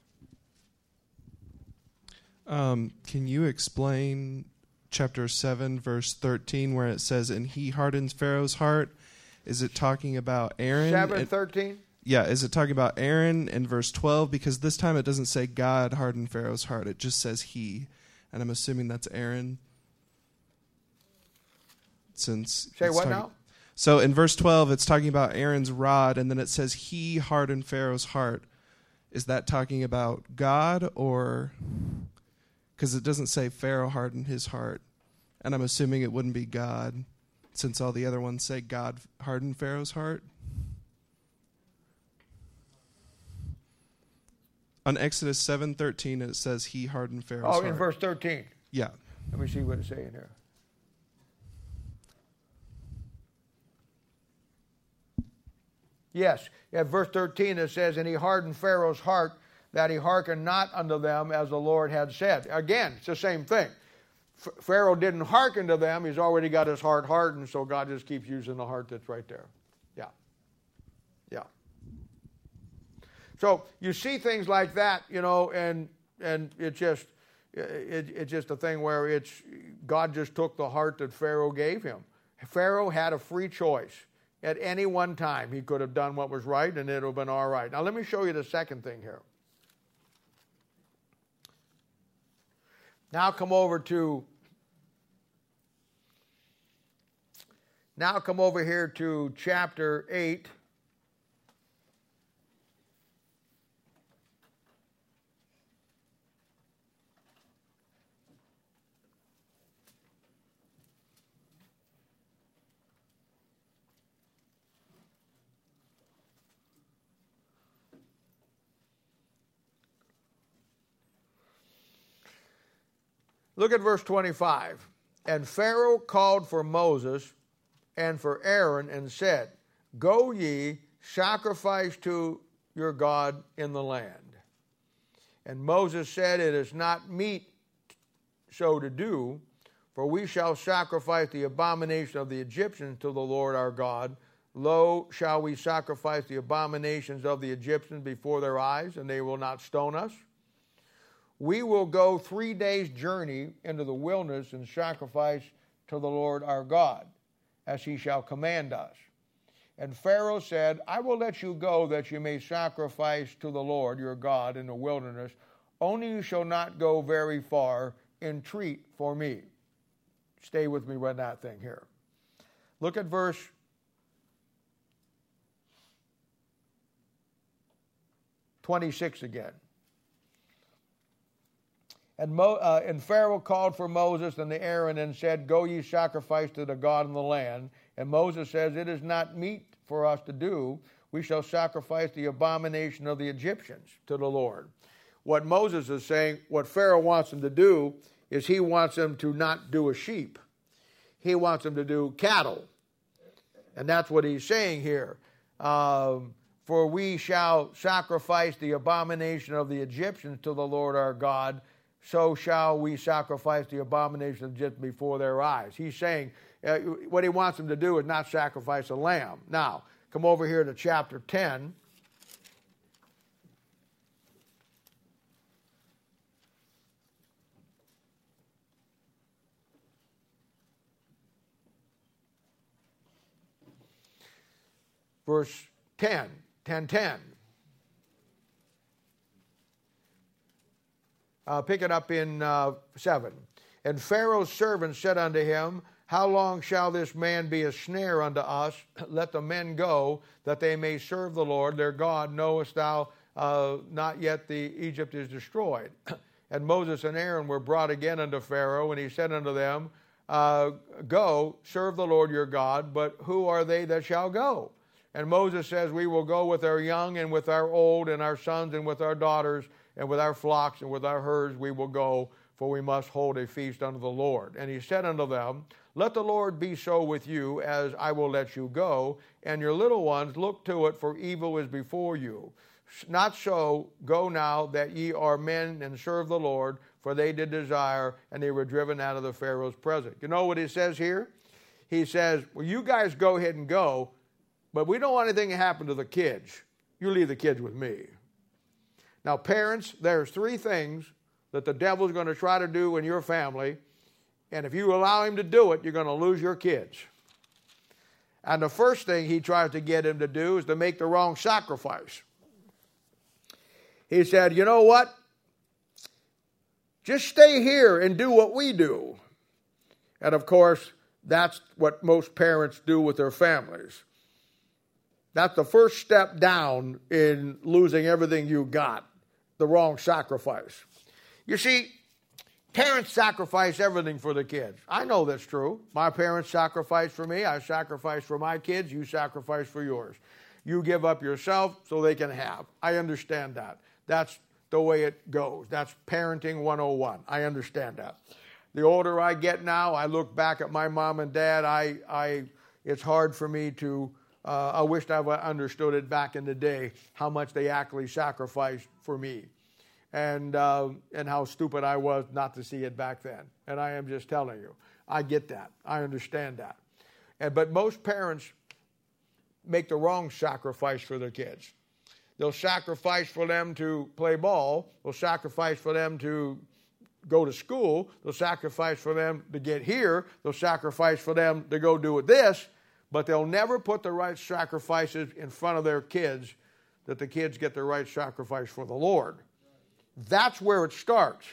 Um, can you explain chapter seven, verse thirteen, where it says, and he hardens Pharaoh's heart? Is it talking about Aaron? seven thirteen? Yeah, is it talking about Aaron in verse twelve? Because this time it doesn't say God hardened Pharaoh's heart. It just says he. And I'm assuming that's Aaron. Since Say it's what talking- now? So in verse twelve, it's talking about Aaron's rod, and then it says he hardened Pharaoh's heart. Is that talking about God, or... Because it doesn't say Pharaoh hardened his heart. And I'm assuming it wouldn't be God, since all the other ones say God hardened Pharaoh's heart. On Exodus seven thirteen, it says he hardened Pharaoh's Oh, heart. in verse thirteen. Yeah. Let me see what it's saying here. Yes, at verse thirteen it says, and he hardened Pharaoh's heart, that he hearkened not unto them as the Lord had said. Again, it's the same thing. F- Pharaoh didn't hearken to them. He's already got his heart hardened, so God just keeps using the heart that's right there. Yeah. Yeah. So you see things like that, you know, and and it just it, it's just a thing where it's God just took the heart that Pharaoh gave him. Pharaoh had a free choice. At any one time, he could have done what was right, and it would have been all right. Now, let me show you the second thing here. Now come over to, now come over here to chapter eight. Look at verse twenty-five. And Pharaoh called for Moses and for Aaron and said, go ye, sacrifice to your God in the land. And Moses said, it is not meet so to do, for we shall sacrifice the abomination of the Egyptians to the Lord our God. Lo, shall we sacrifice the abominations of the Egyptians before their eyes, and they will not stone us? We will go three days' journey into the wilderness and sacrifice to the Lord our God, as he shall command us. And Pharaoh said, I will let you go that you may sacrifice to the Lord your God in the wilderness, only you shall not go very far. Entreat for me. Stay with me with that thing here. Look at verse twenty-six again. And, Mo, uh, and Pharaoh called for Moses and the Aaron and said, Go ye sacrifice to the God in the land. And Moses says, It is not meet for us to do. We shall sacrifice the abomination of the Egyptians to the Lord. What Moses is saying, what Pharaoh wants him to do, is he wants him to not do a sheep. He wants him to do cattle. And that's what he's saying here. Um, For we shall sacrifice the abomination of the Egyptians to the Lord our God, so shall we sacrifice the abomination of Egypt before their eyes. He's saying uh, what he wants them to do is not sacrifice a lamb. Now, come over here to chapter ten. Verse ten, ten, ten. Uh, pick it up in uh, seven. And Pharaoh's servants said unto him, How long shall this man be a snare unto us? Let the men go, that they may serve the Lord their God. Knowest thou uh, not yet the Egypt is destroyed? And Moses and Aaron were brought again unto Pharaoh, and he said unto them, uh, Go, serve the Lord your God, but who are they that shall go? And Moses says, We will go with our young and with our old and our sons and with our daughters and with our flocks and with our herds we will go, for we must hold a feast unto the Lord. And he said unto them, Let the Lord be so with you, as I will let you go, and your little ones look to it, for evil is before you. Not so, go now that ye are men and serve the Lord, for they did desire, and they were driven out of the Pharaoh's presence. You know what he says here? He says, Well, you guys go ahead and go, but we don't want anything to happen to the kids. You leave the kids with me. Now, parents, there's three things that the devil's going to try to do in your family, and if you allow him to do it, you're going to lose your kids. And the first thing he tries to get him to do is to make the wrong sacrifice. He said, You know what? Just stay here and do what we do. And of course, that's what most parents do with their families. That's the first step down in losing everything you got, the wrong sacrifice. You see, parents sacrifice everything for the kids. I know that's true. My parents sacrificed for me. I sacrificed for my kids. You sacrifice for yours. You give up yourself so they can have. I understand that. That's the way it goes. That's parenting one oh one. I understand that. The older I get now, I look back at my mom and dad. I, I, it's hard for me to... Uh, I wished I understood it back in the day, how much they actually sacrificed for me, and uh, and how stupid I was not to see it back then. And I am just telling you, I get that. I understand that. And but most parents make the wrong sacrifice for their kids. They'll sacrifice for them to play ball. They'll sacrifice for them to go to school. They'll sacrifice for them to get here. They'll sacrifice for them to go do this. But they'll never put the right sacrifices in front of their kids, that the kids get the right sacrifice for the Lord. That's where it starts.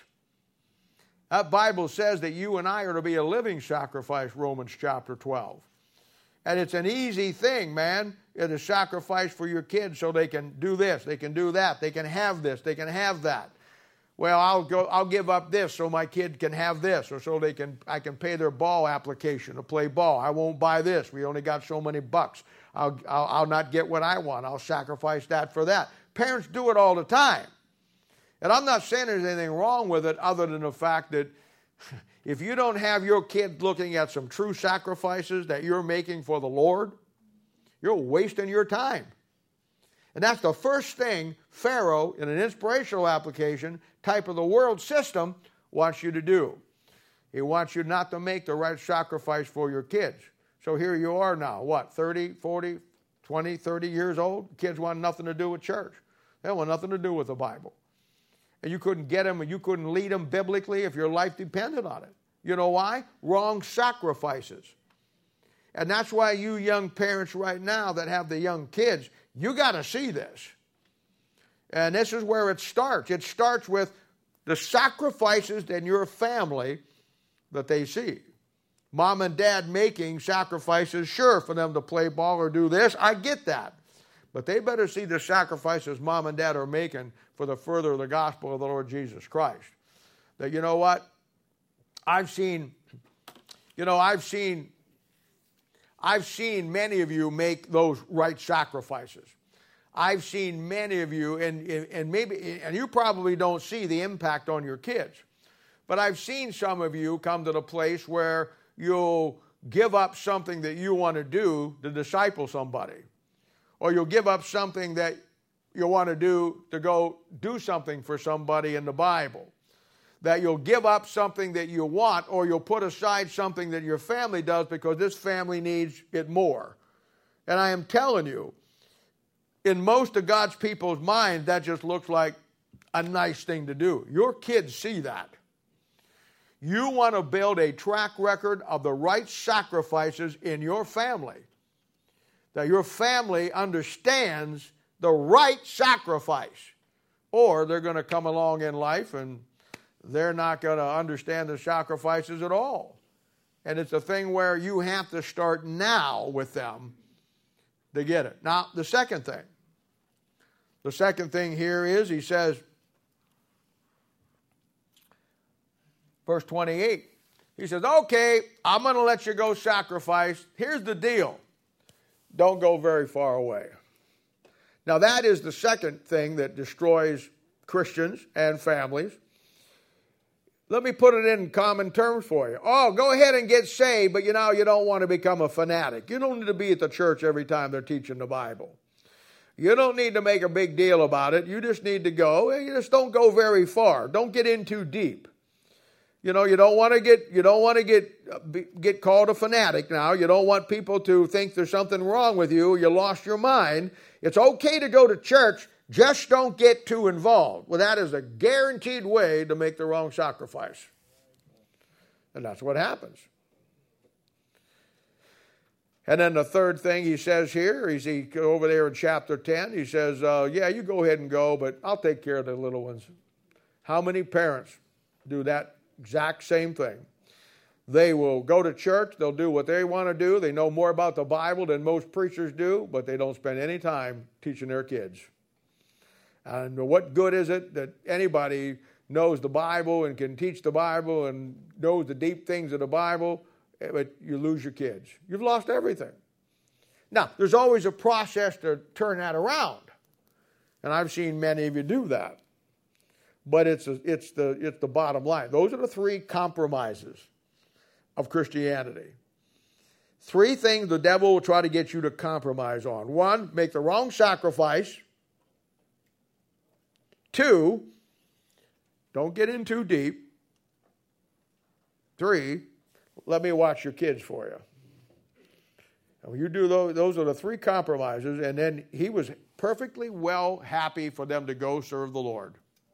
That Bible says that you and I are to be a living sacrifice, Romans chapter twelve. And it's an easy thing, man, to sacrifice for your kids so they can do this, they can do that, they can have this, they can have that. Well, I'll go. I'll give up this so my kid can have this, or so they can. I can pay their ball application to play ball. I won't buy this. We only got so many bucks. I'll, I'll, I'll not get what I want. I'll sacrifice that for that. Parents do it all the time, and I'm not saying there's anything wrong with it, other than the fact that if you don't have your kid looking at some true sacrifices that you're making for the Lord, you're wasting your time. And that's the first thing Pharaoh, in an inspirational application, type of the world system, wants you to do. He wants you not to make the right sacrifice for your kids. So here you are now, what, thirty, forty, twenty, thirty years old? Kids want nothing to do with church. They want nothing to do with the Bible. And you couldn't get them, and you couldn't lead them biblically if your life depended on it. You know why? Wrong sacrifices. And that's why you young parents right now that have the young kids, you got to see this. And this is where it starts. It starts with the sacrifices in your family that they see. Mom and dad making sacrifices, sure, for them to play ball or do this. I get that. But they better see the sacrifices mom and dad are making for the further of the gospel of the Lord Jesus Christ. that, you know what, I've seen, you know, I've seen, I've seen many of you make those right sacrifices. I've seen many of you, and, and maybe, and you probably don't see the impact on your kids, but I've seen some of you come to the place where you'll give up something that you want to do to disciple somebody, or you'll give up something that you want to do to go do something for somebody in the Bible, that you'll give up something that you want, or you'll put aside something that your family does because this family needs it more. And I am telling you, in most of God's people's minds, that just looks like a nice thing to do. Your kids see that. You want to build a track record of the right sacrifices in your family, that your family understands the right sacrifice, or they're going to come along in life and they're not going to understand the sacrifices at all. And it's a thing where you have to start now with them to get it. Now, the second thing. The second thing here is, he says, verse twenty-eight, he says, okay, I'm going to let you go sacrifice. Here's the deal. Don't go very far away. Now, that is the second thing that destroys Christians and families. Let me put it in common terms for you. Oh, go ahead and get saved, but you know, you don't want to become a fanatic. You don't need to be at the church every time they're teaching the Bible. You don't need to make a big deal about it. You just need to go, and you just don't go very far. Don't get in too deep. You know, you don't want to get you don't want to get get called a fanatic now. You don't want people to think there's something wrong with you. You lost your mind. It's okay to go to church. Just don't get too involved. Well, that is a guaranteed way to make the wrong sacrifice. And that's what happens. And then the third thing he says here, is he over there in chapter ten, he says, uh, yeah, you go ahead and go, but I'll take care of the little ones. How many parents do that exact same thing? They will go to church, they'll do what they want to do, they know more about the Bible than most preachers do, but they don't spend any time teaching their kids. And what good is it that anybody knows the Bible and can teach the Bible and knows the deep things of the Bible, but you lose your kids? You've lost everything. Now, there's always a process to turn that around. And I've seen many of you do that. But it's, a, it's, the, it's the bottom line. Those are the three compromises of Christianity. Three things the devil will try to get you to compromise on. One, make the wrong sacrifice. Two, don't get in too deep. Three, let me watch your kids for you. And when you do those, those are the three compromises, and then he was perfectly well happy for them to go serve the Lord.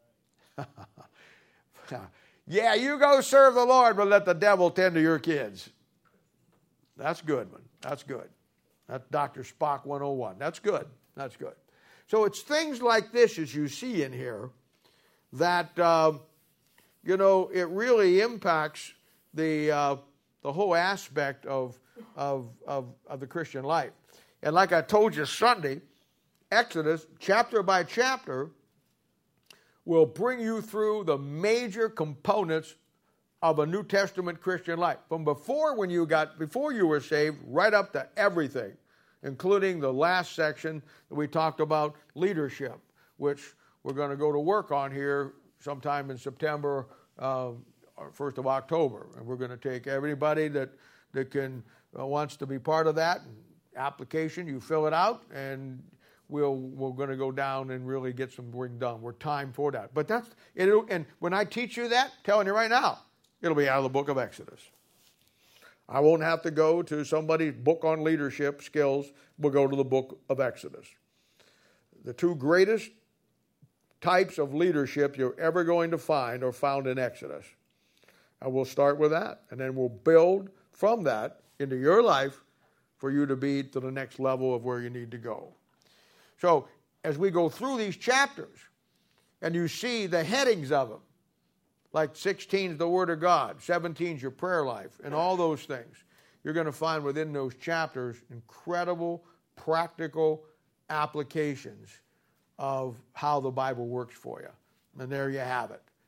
Yeah, you go serve the Lord, but let the devil tend to your kids. That's good, man. That's good. That's Doctor Spock one oh one. That's good. That's good. So it's things like this, as you see in here, that, uh, you know, it really impacts the uh, the whole aspect of, of, of, of the Christian life. And like I told you Sunday, Exodus, chapter by chapter, will bring you through the major components of a New Testament Christian life. From before when you got, before you were saved, right up to everything, including the last section that we talked about, leadership, which we're going to go to work on here sometime in September, uh, or first of October. And we're going to take everybody that, that can uh, wants to be part of that application. You fill it out, and we'll, we're going to go down and really get some work done. We're time for that. But that's, it'll, and when I teach you that, telling you right now, it'll be out of the book of Exodus. I won't have to go to somebody's book on leadership skills. We'll go to the book of Exodus. The two greatest types of leadership you're ever going to find are found in Exodus. And we'll start with that. And then we'll build from that into your life for you to be to the next level of where you need to go. So as we go through these chapters and you see the headings of them, like sixteen is the Word of God, seventeen is your prayer life, and all those things, you're going to find within those chapters incredible, practical applications of how the Bible works for you. And there you have it.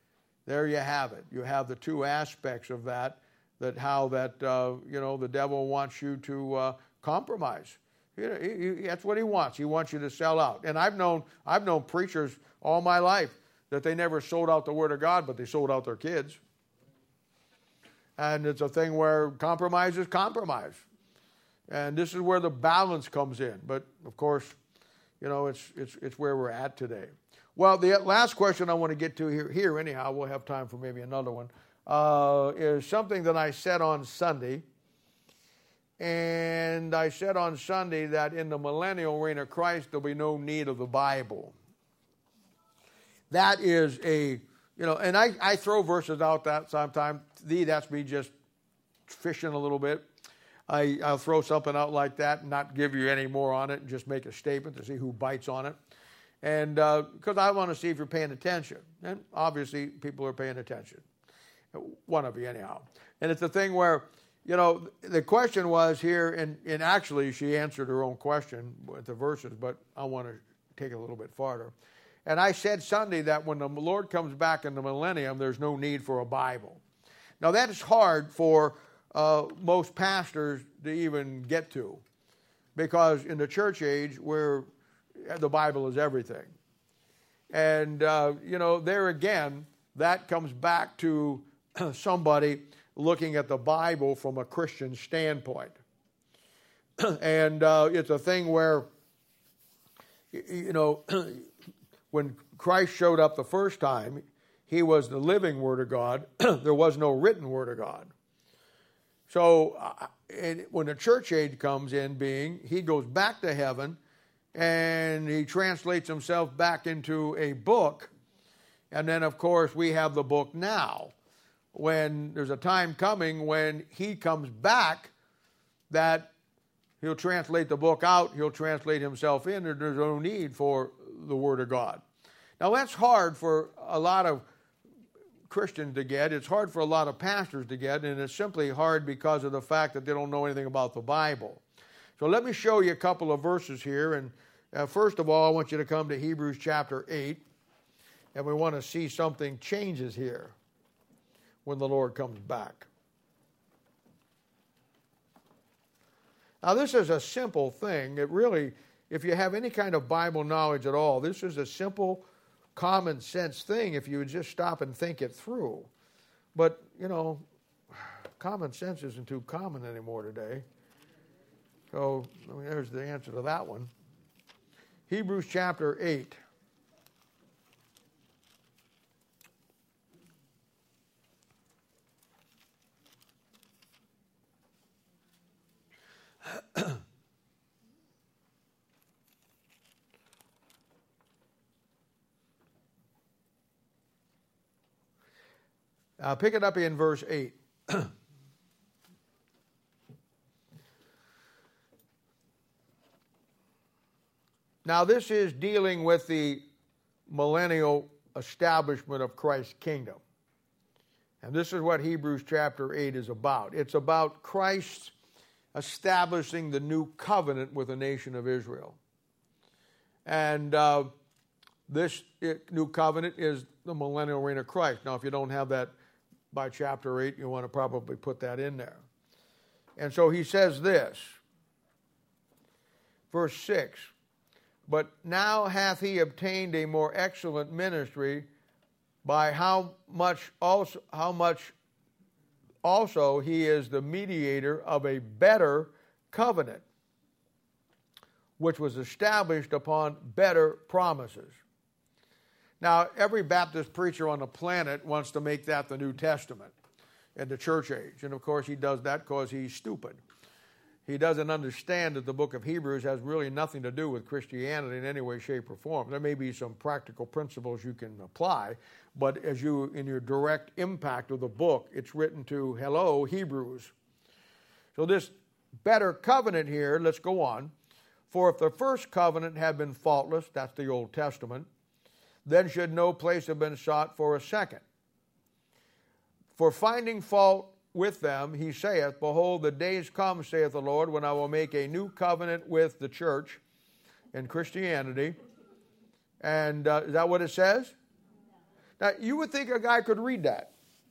there you have it. You have the two aspects of that, that how that, uh, you know, the devil wants you to uh, compromise. You know, he, he, that's what he wants. He wants you to sell out. And I've known, I've known preachers all my life that they never sold out the Word of God, but they sold out their kids. And it's a thing where compromise is compromise. And this is where the balance comes in. But, of course, you know, it's it's it's where we're at today. Well, the last question I want to get to here, here anyhow, we'll have time for maybe another one, uh, is something that I said on Sunday. And I said on Sunday that in the millennial reign of Christ, there'll be no need of the Bible. That is a, you know, and I, I throw verses out that sometimes. Thee, that's me just fishing a little bit. I, I'll throw something out like that and not give you any more on it and just make a statement to see who bites on it. And because uh, I want to see if you're paying attention. And obviously people are paying attention. One of you anyhow. And it's a thing where, you know, the question was here, and, and actually she answered her own question with the verses, but I want to take it a little bit farther. And I said Sunday that when the Lord comes back in the millennium, there's no need for a Bible. Now that is hard for uh, most pastors to even get to, because in the church age where the Bible is everything. And, uh, you know, there again, that comes back to somebody looking at the Bible from a Christian standpoint. And uh, it's a thing where, you know, when Christ showed up the first time, he was the living Word of God. There was no written Word of God. So uh, and when the church age comes in being, he goes back to heaven and he translates himself back into a book. And then, of course, we have the book now. When there's a time coming when he comes back that he'll translate the book out, he'll translate himself in, and there's no need for the Word of God. Now, that's hard for a lot of Christians to get. It's hard for a lot of pastors to get, and it's simply hard because of the fact that they don't know anything about the Bible. So let me show you a couple of verses here. And uh, first of all, I want you to come to Hebrews chapter eight, and we want to see something changes here when the Lord comes back. Now, this is a simple thing. It really, if you have any kind of Bible knowledge at all, this is a simple, common sense thing if you would just stop and think it through. But, you know, common sense isn't too common anymore today. So, I mean, there's the answer to that one. Hebrews chapter eight. Uh, pick it up in verse eight. Now, this is dealing with the millennial establishment of Christ's kingdom. And this is what Hebrews chapter eight is about. It's about Christ establishing the new covenant with the nation of Israel. And uh, this new covenant is the millennial reign of Christ. Now, if you don't have that by chapter eight, you want to probably put that in there. And so he says this, verse six, but now hath he obtained a more excellent ministry, by how much also how much also he is the mediator of a better covenant, which was established upon better promises. Now, every Baptist preacher on the planet wants to make that the New Testament in the church age. And, of course, he does that because he's stupid. He doesn't understand that the book of Hebrews has really nothing to do with Christianity in any way, shape, or form. There may be some practical principles you can apply, but as you, in your direct impact of the book, it's written to, hello, Hebrews. So this better covenant here, let's go on. For if the first covenant had been faultless, that's the Old Testament, then should no place have been sought for a second. For finding fault with them, he saith, behold, the days come, saith the Lord, when I will make a new covenant with the church in Christianity. And uh, is that what it says? Now, you would think a guy could read that.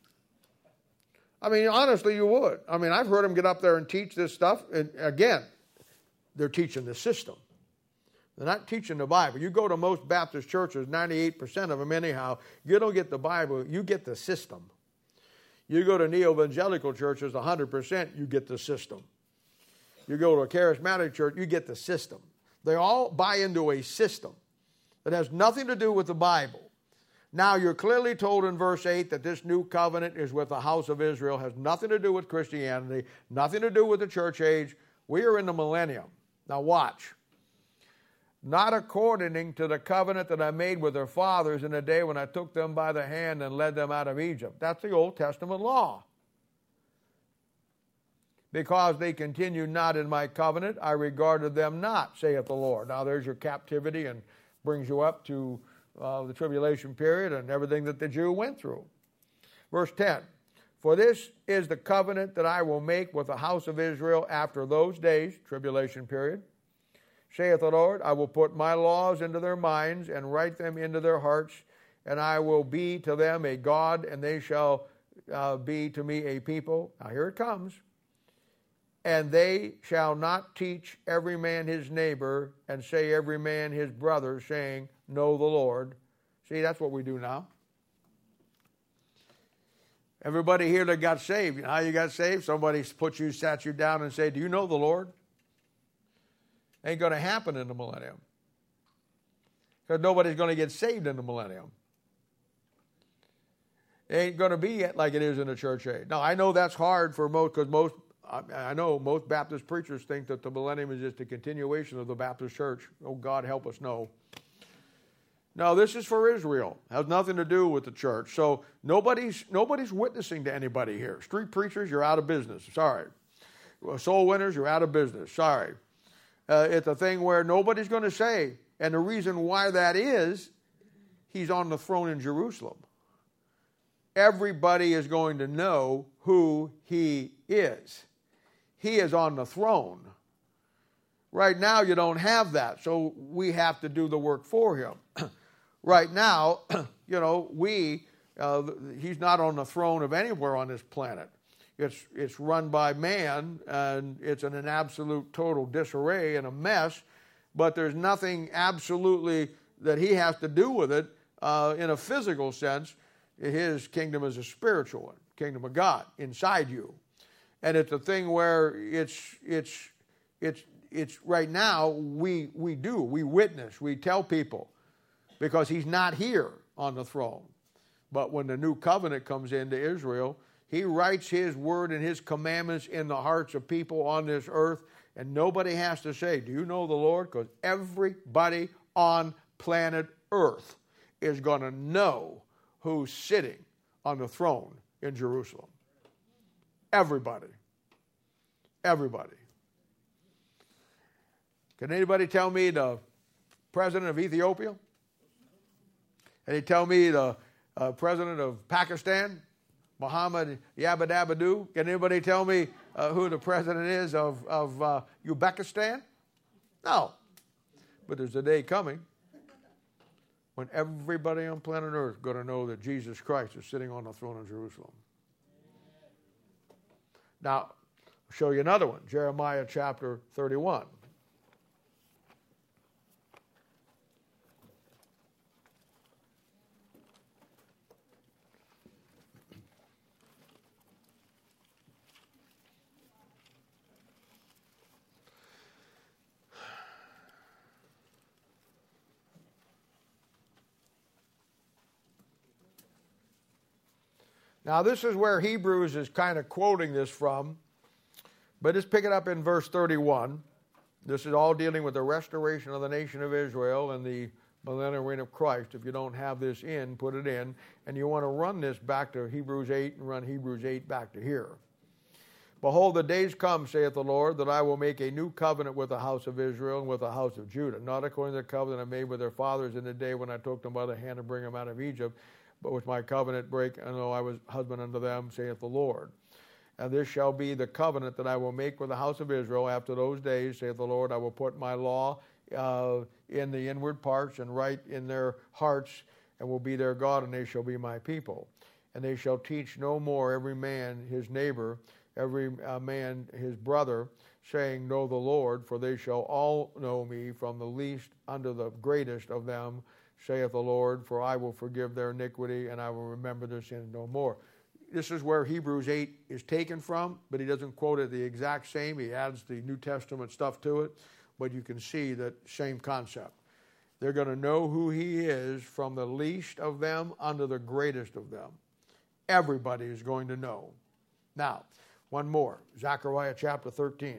I mean, honestly, you would. I mean, I've heard him get up there and teach this stuff. And again, they're teaching the system. They're not teaching the Bible. You go to most Baptist churches, ninety-eight percent of them anyhow, you don't get the Bible, you get the system. You go to neo-evangelical churches, one hundred percent, you get the system. You go to a charismatic church, you get the system. They all buy into a system that has nothing to do with the Bible. Now, you're clearly told in verse eight that this new covenant is with the house of Israel, has nothing to do with Christianity, nothing to do with the church age. We are in the millennium. Now, watch. Not according to the covenant that I made with their fathers in the day when I took them by the hand and led them out of Egypt. That's the Old Testament law. Because they continued not in my covenant, I regarded them not, saith the Lord. Now there's your captivity and brings you up to uh, the tribulation period and everything that the Jew went through. Verse ten, for this is the covenant that I will make with the house of Israel after those days, tribulation period, saith the Lord, I will put my laws into their minds and write them into their hearts, and I will be to them a God, and they shall uh, be to me a people. Now here it comes. And they shall not teach every man his neighbor, and say every man his brother, saying, know the Lord. See, that's what we do now. Everybody here that got saved, you know how you got saved? Somebody put you, sat you down and said, do you know the Lord? Ain't going to happen in the millennium. Because nobody's going to get saved in the millennium. It ain't going to be like it is in the church age. Now, I know that's hard for most, because most, I know most Baptist preachers think that the millennium is just a continuation of the Baptist church. Oh, God help us, no. No, this is for Israel. It has nothing to do with the church. So nobody's, nobody's witnessing to anybody here. Street preachers, you're out of business. Sorry. Soul winners, you're out of business. Sorry. Uh, it's a thing where nobody's going to say, and the reason why that is, he's on the throne in Jerusalem. Everybody is going to know who he is. He is on the throne. Right now, you don't have that, so we have to do the work for him. Right now, you know, we, uh, he's not on the throne of anywhere on this planet. It's, it's run by man, and it's in an absolute total disarray and a mess, but there's nothing absolutely that he has to do with it uh, in a physical sense. His kingdom is a spiritual one, kingdom of God inside you. And it's a thing where it's, it's, it's, it's right now we, we do, we witness, we tell people, because he's not here on the throne. But when the new covenant comes into Israel, he writes his word and his commandments in the hearts of people on this earth, and nobody has to say, do you know the Lord? Because everybody on planet Earth is going to know who's sitting on the throne in Jerusalem. Everybody. Everybody. Can anybody tell me the president of Ethiopia? Can you tell me the uh, president of Pakistan? Muhammad Yabba-dabba-doo. Can anybody tell me uh, who the president is of, of uh, Uzbekistan? No. But there's a day coming when everybody on planet Earth is going to know that Jesus Christ is sitting on the throne of Jerusalem. Now, I'll show you another one. Jeremiah chapter thirty-one. Now, this is where Hebrews is kind of quoting this from, but let's pick it up in verse thirty-one. This is all dealing with the restoration of the nation of Israel and the millennial reign of Christ. If you don't have this in, put it in, and you want to run this back to Hebrews eight and run Hebrews eight back to here. Behold, the days come, saith the Lord, that I will make a new covenant with the house of Israel and with the house of Judah, not according to the covenant I made with their fathers in the day when I took them by the hand to bring them out of Egypt, but with my covenant break, and though I was husband unto them, saith the Lord. And this shall be the covenant that I will make with the house of Israel after those days, saith the Lord. I will put my law uh, in the inward parts and write in their hearts, and will be their God, and they shall be my people. And they shall teach no more every man his neighbor, every uh, man his brother, saying, Know the Lord, for they shall all know me, from the least unto the greatest of them, saith the Lord, for I will forgive their iniquity, and I will remember their sins no more. This is where Hebrews eight is taken from, but he doesn't quote it the exact same. He adds the New Testament stuff to it, but you can see that same concept. They're going to know who he is from the least of them unto the greatest of them. Everybody is going to know. Now, one more. Zechariah chapter thirteen.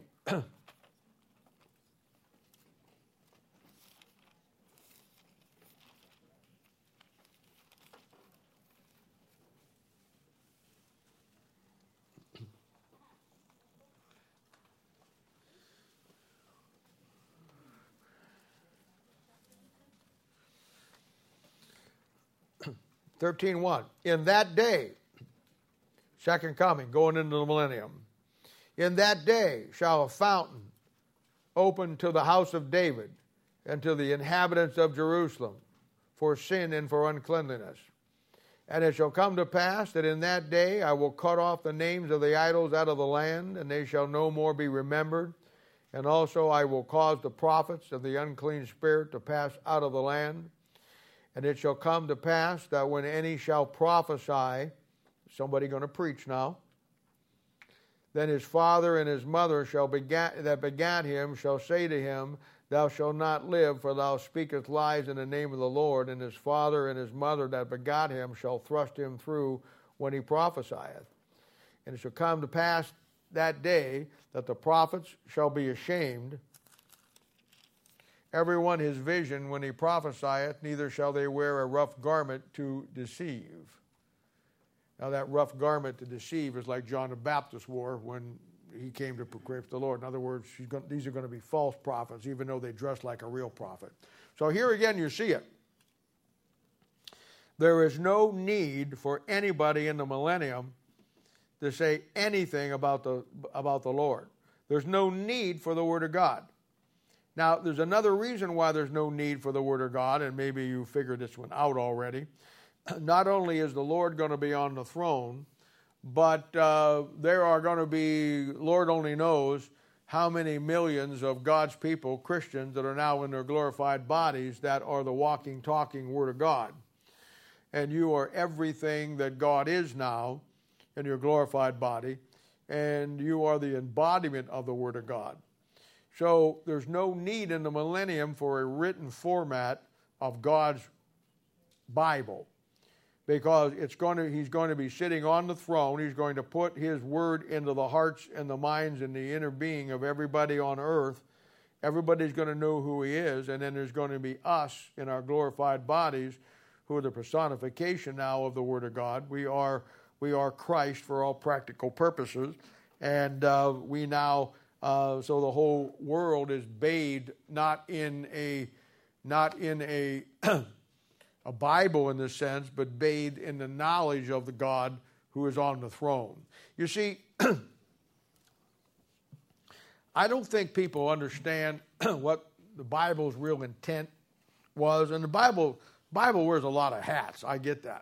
thirteen one. In that day, second coming, going into the millennium, in that day shall a fountain open to the house of David and to the inhabitants of Jerusalem for sin and for uncleanliness. And it shall come to pass that in that day I will cut off the names of the idols out of the land, and they shall no more be remembered. And also I will cause the prophets of the unclean spirit to pass out of the land. And it shall come to pass that when any shall prophesy, somebody going to preach now, then his father and his mother shall begat, that begat him shall say to him, Thou shalt not live, for thou speakest lies in the name of the Lord. And his father and his mother that begot him shall thrust him through when he prophesieth. And it shall come to pass that day that the prophets shall be ashamed, every one his vision when he prophesieth, neither shall they wear a rough garment to deceive. Now that rough garment to deceive is like John the Baptist wore when he came to proclaim the Lord. In other words, she's going, these are going to be false prophets, even though they dress like a real prophet. So here again you see it. There is no need for anybody in the millennium to say anything about the, about the Lord. There's no need for the Word of God. Now, there's another reason why there's no need for the Word of God, and maybe you figured this one out already. Not only is the Lord going to be on the throne, but uh, there are going to be, Lord only knows, how many millions of God's people, Christians, that are now in their glorified bodies that are the walking, talking Word of God. And you are everything that God is now in your glorified body, and you are the embodiment of the Word of God. So there's no need in the millennium for a written format of God's Bible, because it's going to, he's going to be sitting on the throne. He's going to put his word into the hearts and the minds and the inner being of everybody on earth. Everybody's going to know who he is, and then there's going to be us in our glorified bodies who are the personification now of the Word of God. We are, we are Christ for all practical purposes, and uh, we now... Uh, so the whole world is bathed not in a, not in a, a Bible in this sense, but bathed in the knowledge of the God who is on the throne. You see, I don't think people understand what the Bible's real intent was, and the Bible, Bible wears a lot of hats. I get that.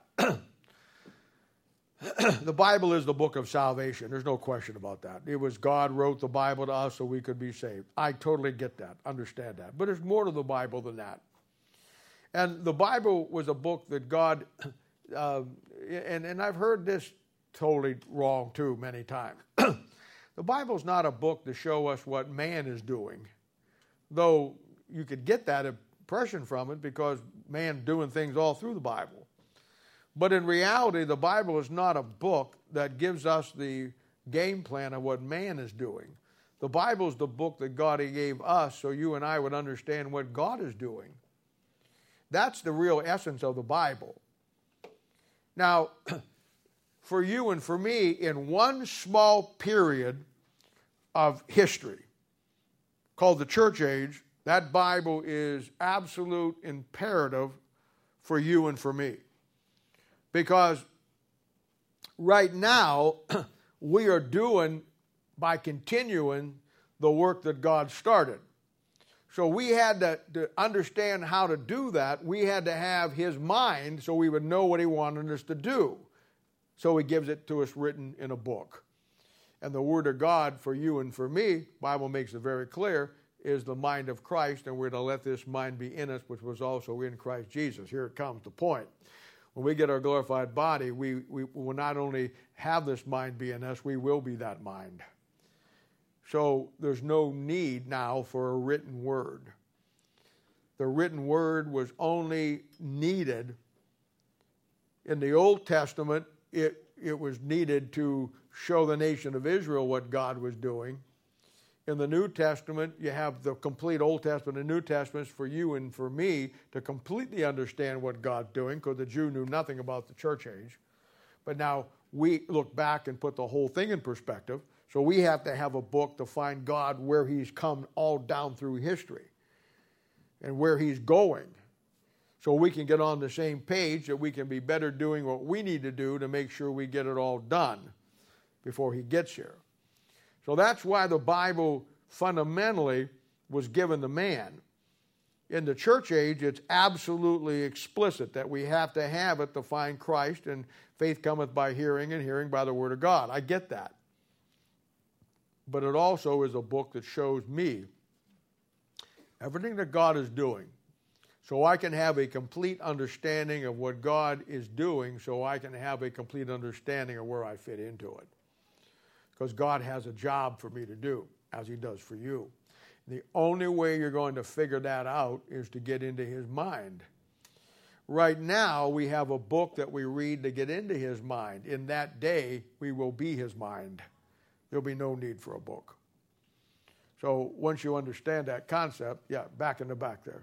The Bible is the book of salvation. There's no question about that. It was God wrote the Bible to us so we could be saved. I totally get that, understand that. But there's more to the Bible than that. And the Bible was a book that God, uh, and, and I've heard this totally wrong too many times. The Bible's not a book to show us what man is doing, though you could get that impression from it because man doing things all through the Bible. But in reality, the Bible is not a book that gives us the game plan of what man is doing. The Bible is the book that God gave us so you and I would understand what God is doing. That's the real essence of the Bible. Now, for you and for me, in one small period of history called the church age, that Bible is absolute imperative for you and for me. Because right now, we are doing, by continuing, the work that God started. So we had to, to understand how to do that. We had to have his mind so we would know what he wanted us to do. So he gives it to us written in a book. And the Word of God for you and for me, the Bible makes it very clear, is the mind of Christ, and we're to let this mind be in us, which was also in Christ Jesus. Here it comes, the point. When we get our glorified body, we, we will not only have this mind be in us, we will be that mind. So there's no need now for a written word. The written word was only needed in the Old Testament. It, it was needed to show the nation of Israel what God was doing. In the New Testament, you have the complete Old Testament and New Testaments for you and for me to completely understand what God's doing, because the Jew knew nothing about the church age. But now we look back and put the whole thing in perspective. So we have to have a book to find God where he's come all down through history and where he's going. So we can get on the same page, that we can be better doing what we need to do to make sure we get it all done before he gets here. So that's why the Bible fundamentally was given to man. In the church age, it's absolutely explicit that we have to have it to find Christ, and faith cometh by hearing, and hearing by the word of God. I get that. But it also is a book that shows me everything that God is doing, so I can have a complete understanding of what God is doing, so I can have a complete understanding of where I fit into it. Because God has a job for me to do, as he does for you. The only way you're going to figure that out is to get into his mind. Right now, we have a book that we read to get into his mind. In that day, we will be his mind. There'll be no need for a book. So once you understand that concept, yeah, back in the back there.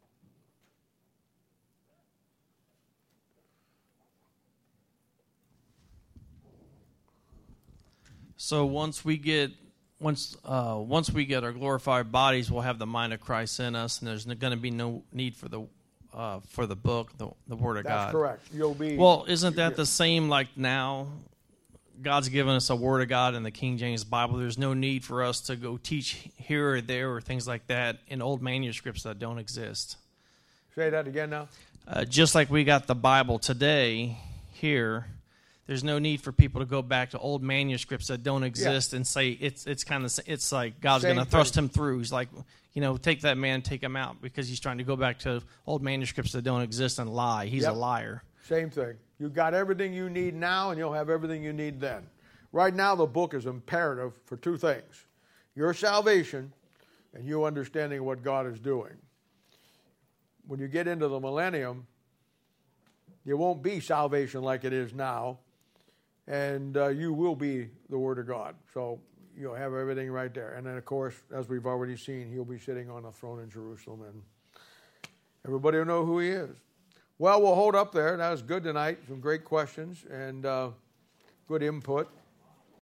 So once we get once uh, once we get our glorified bodies, we'll have the mind of Christ in us, and there's going to be no need for the uh, for the book, the, the Word of That's God. That's correct. You'll be. Well, isn't that the same like now? God's given us a Word of God in the King James Bible. There's no need for us to go teach here or there or things like that in old manuscripts that don't exist. Say that again now. Uh, just like we got the Bible today here, there's no need for people to go back to old manuscripts that don't exist yeah. and say it's it's kind of it's like God's going to thrust him through. He's like, you know, take that man, take him out, because he's trying to go back to old manuscripts that don't exist and lie. He's yep. a liar. Same thing. You got everything you need now, and you'll have everything you need then. Right now, the book is imperative for two things: your salvation and you understanding what God is doing. When you get into the millennium, there won't be salvation like it is now, and uh, you will be the Word of God. So you'll have everything right there. And then, of course, as we've already seen, he'll be sitting on a throne in Jerusalem, and everybody will know who he is. Well, we'll hold up there. That was good tonight. Some great questions and uh, good input.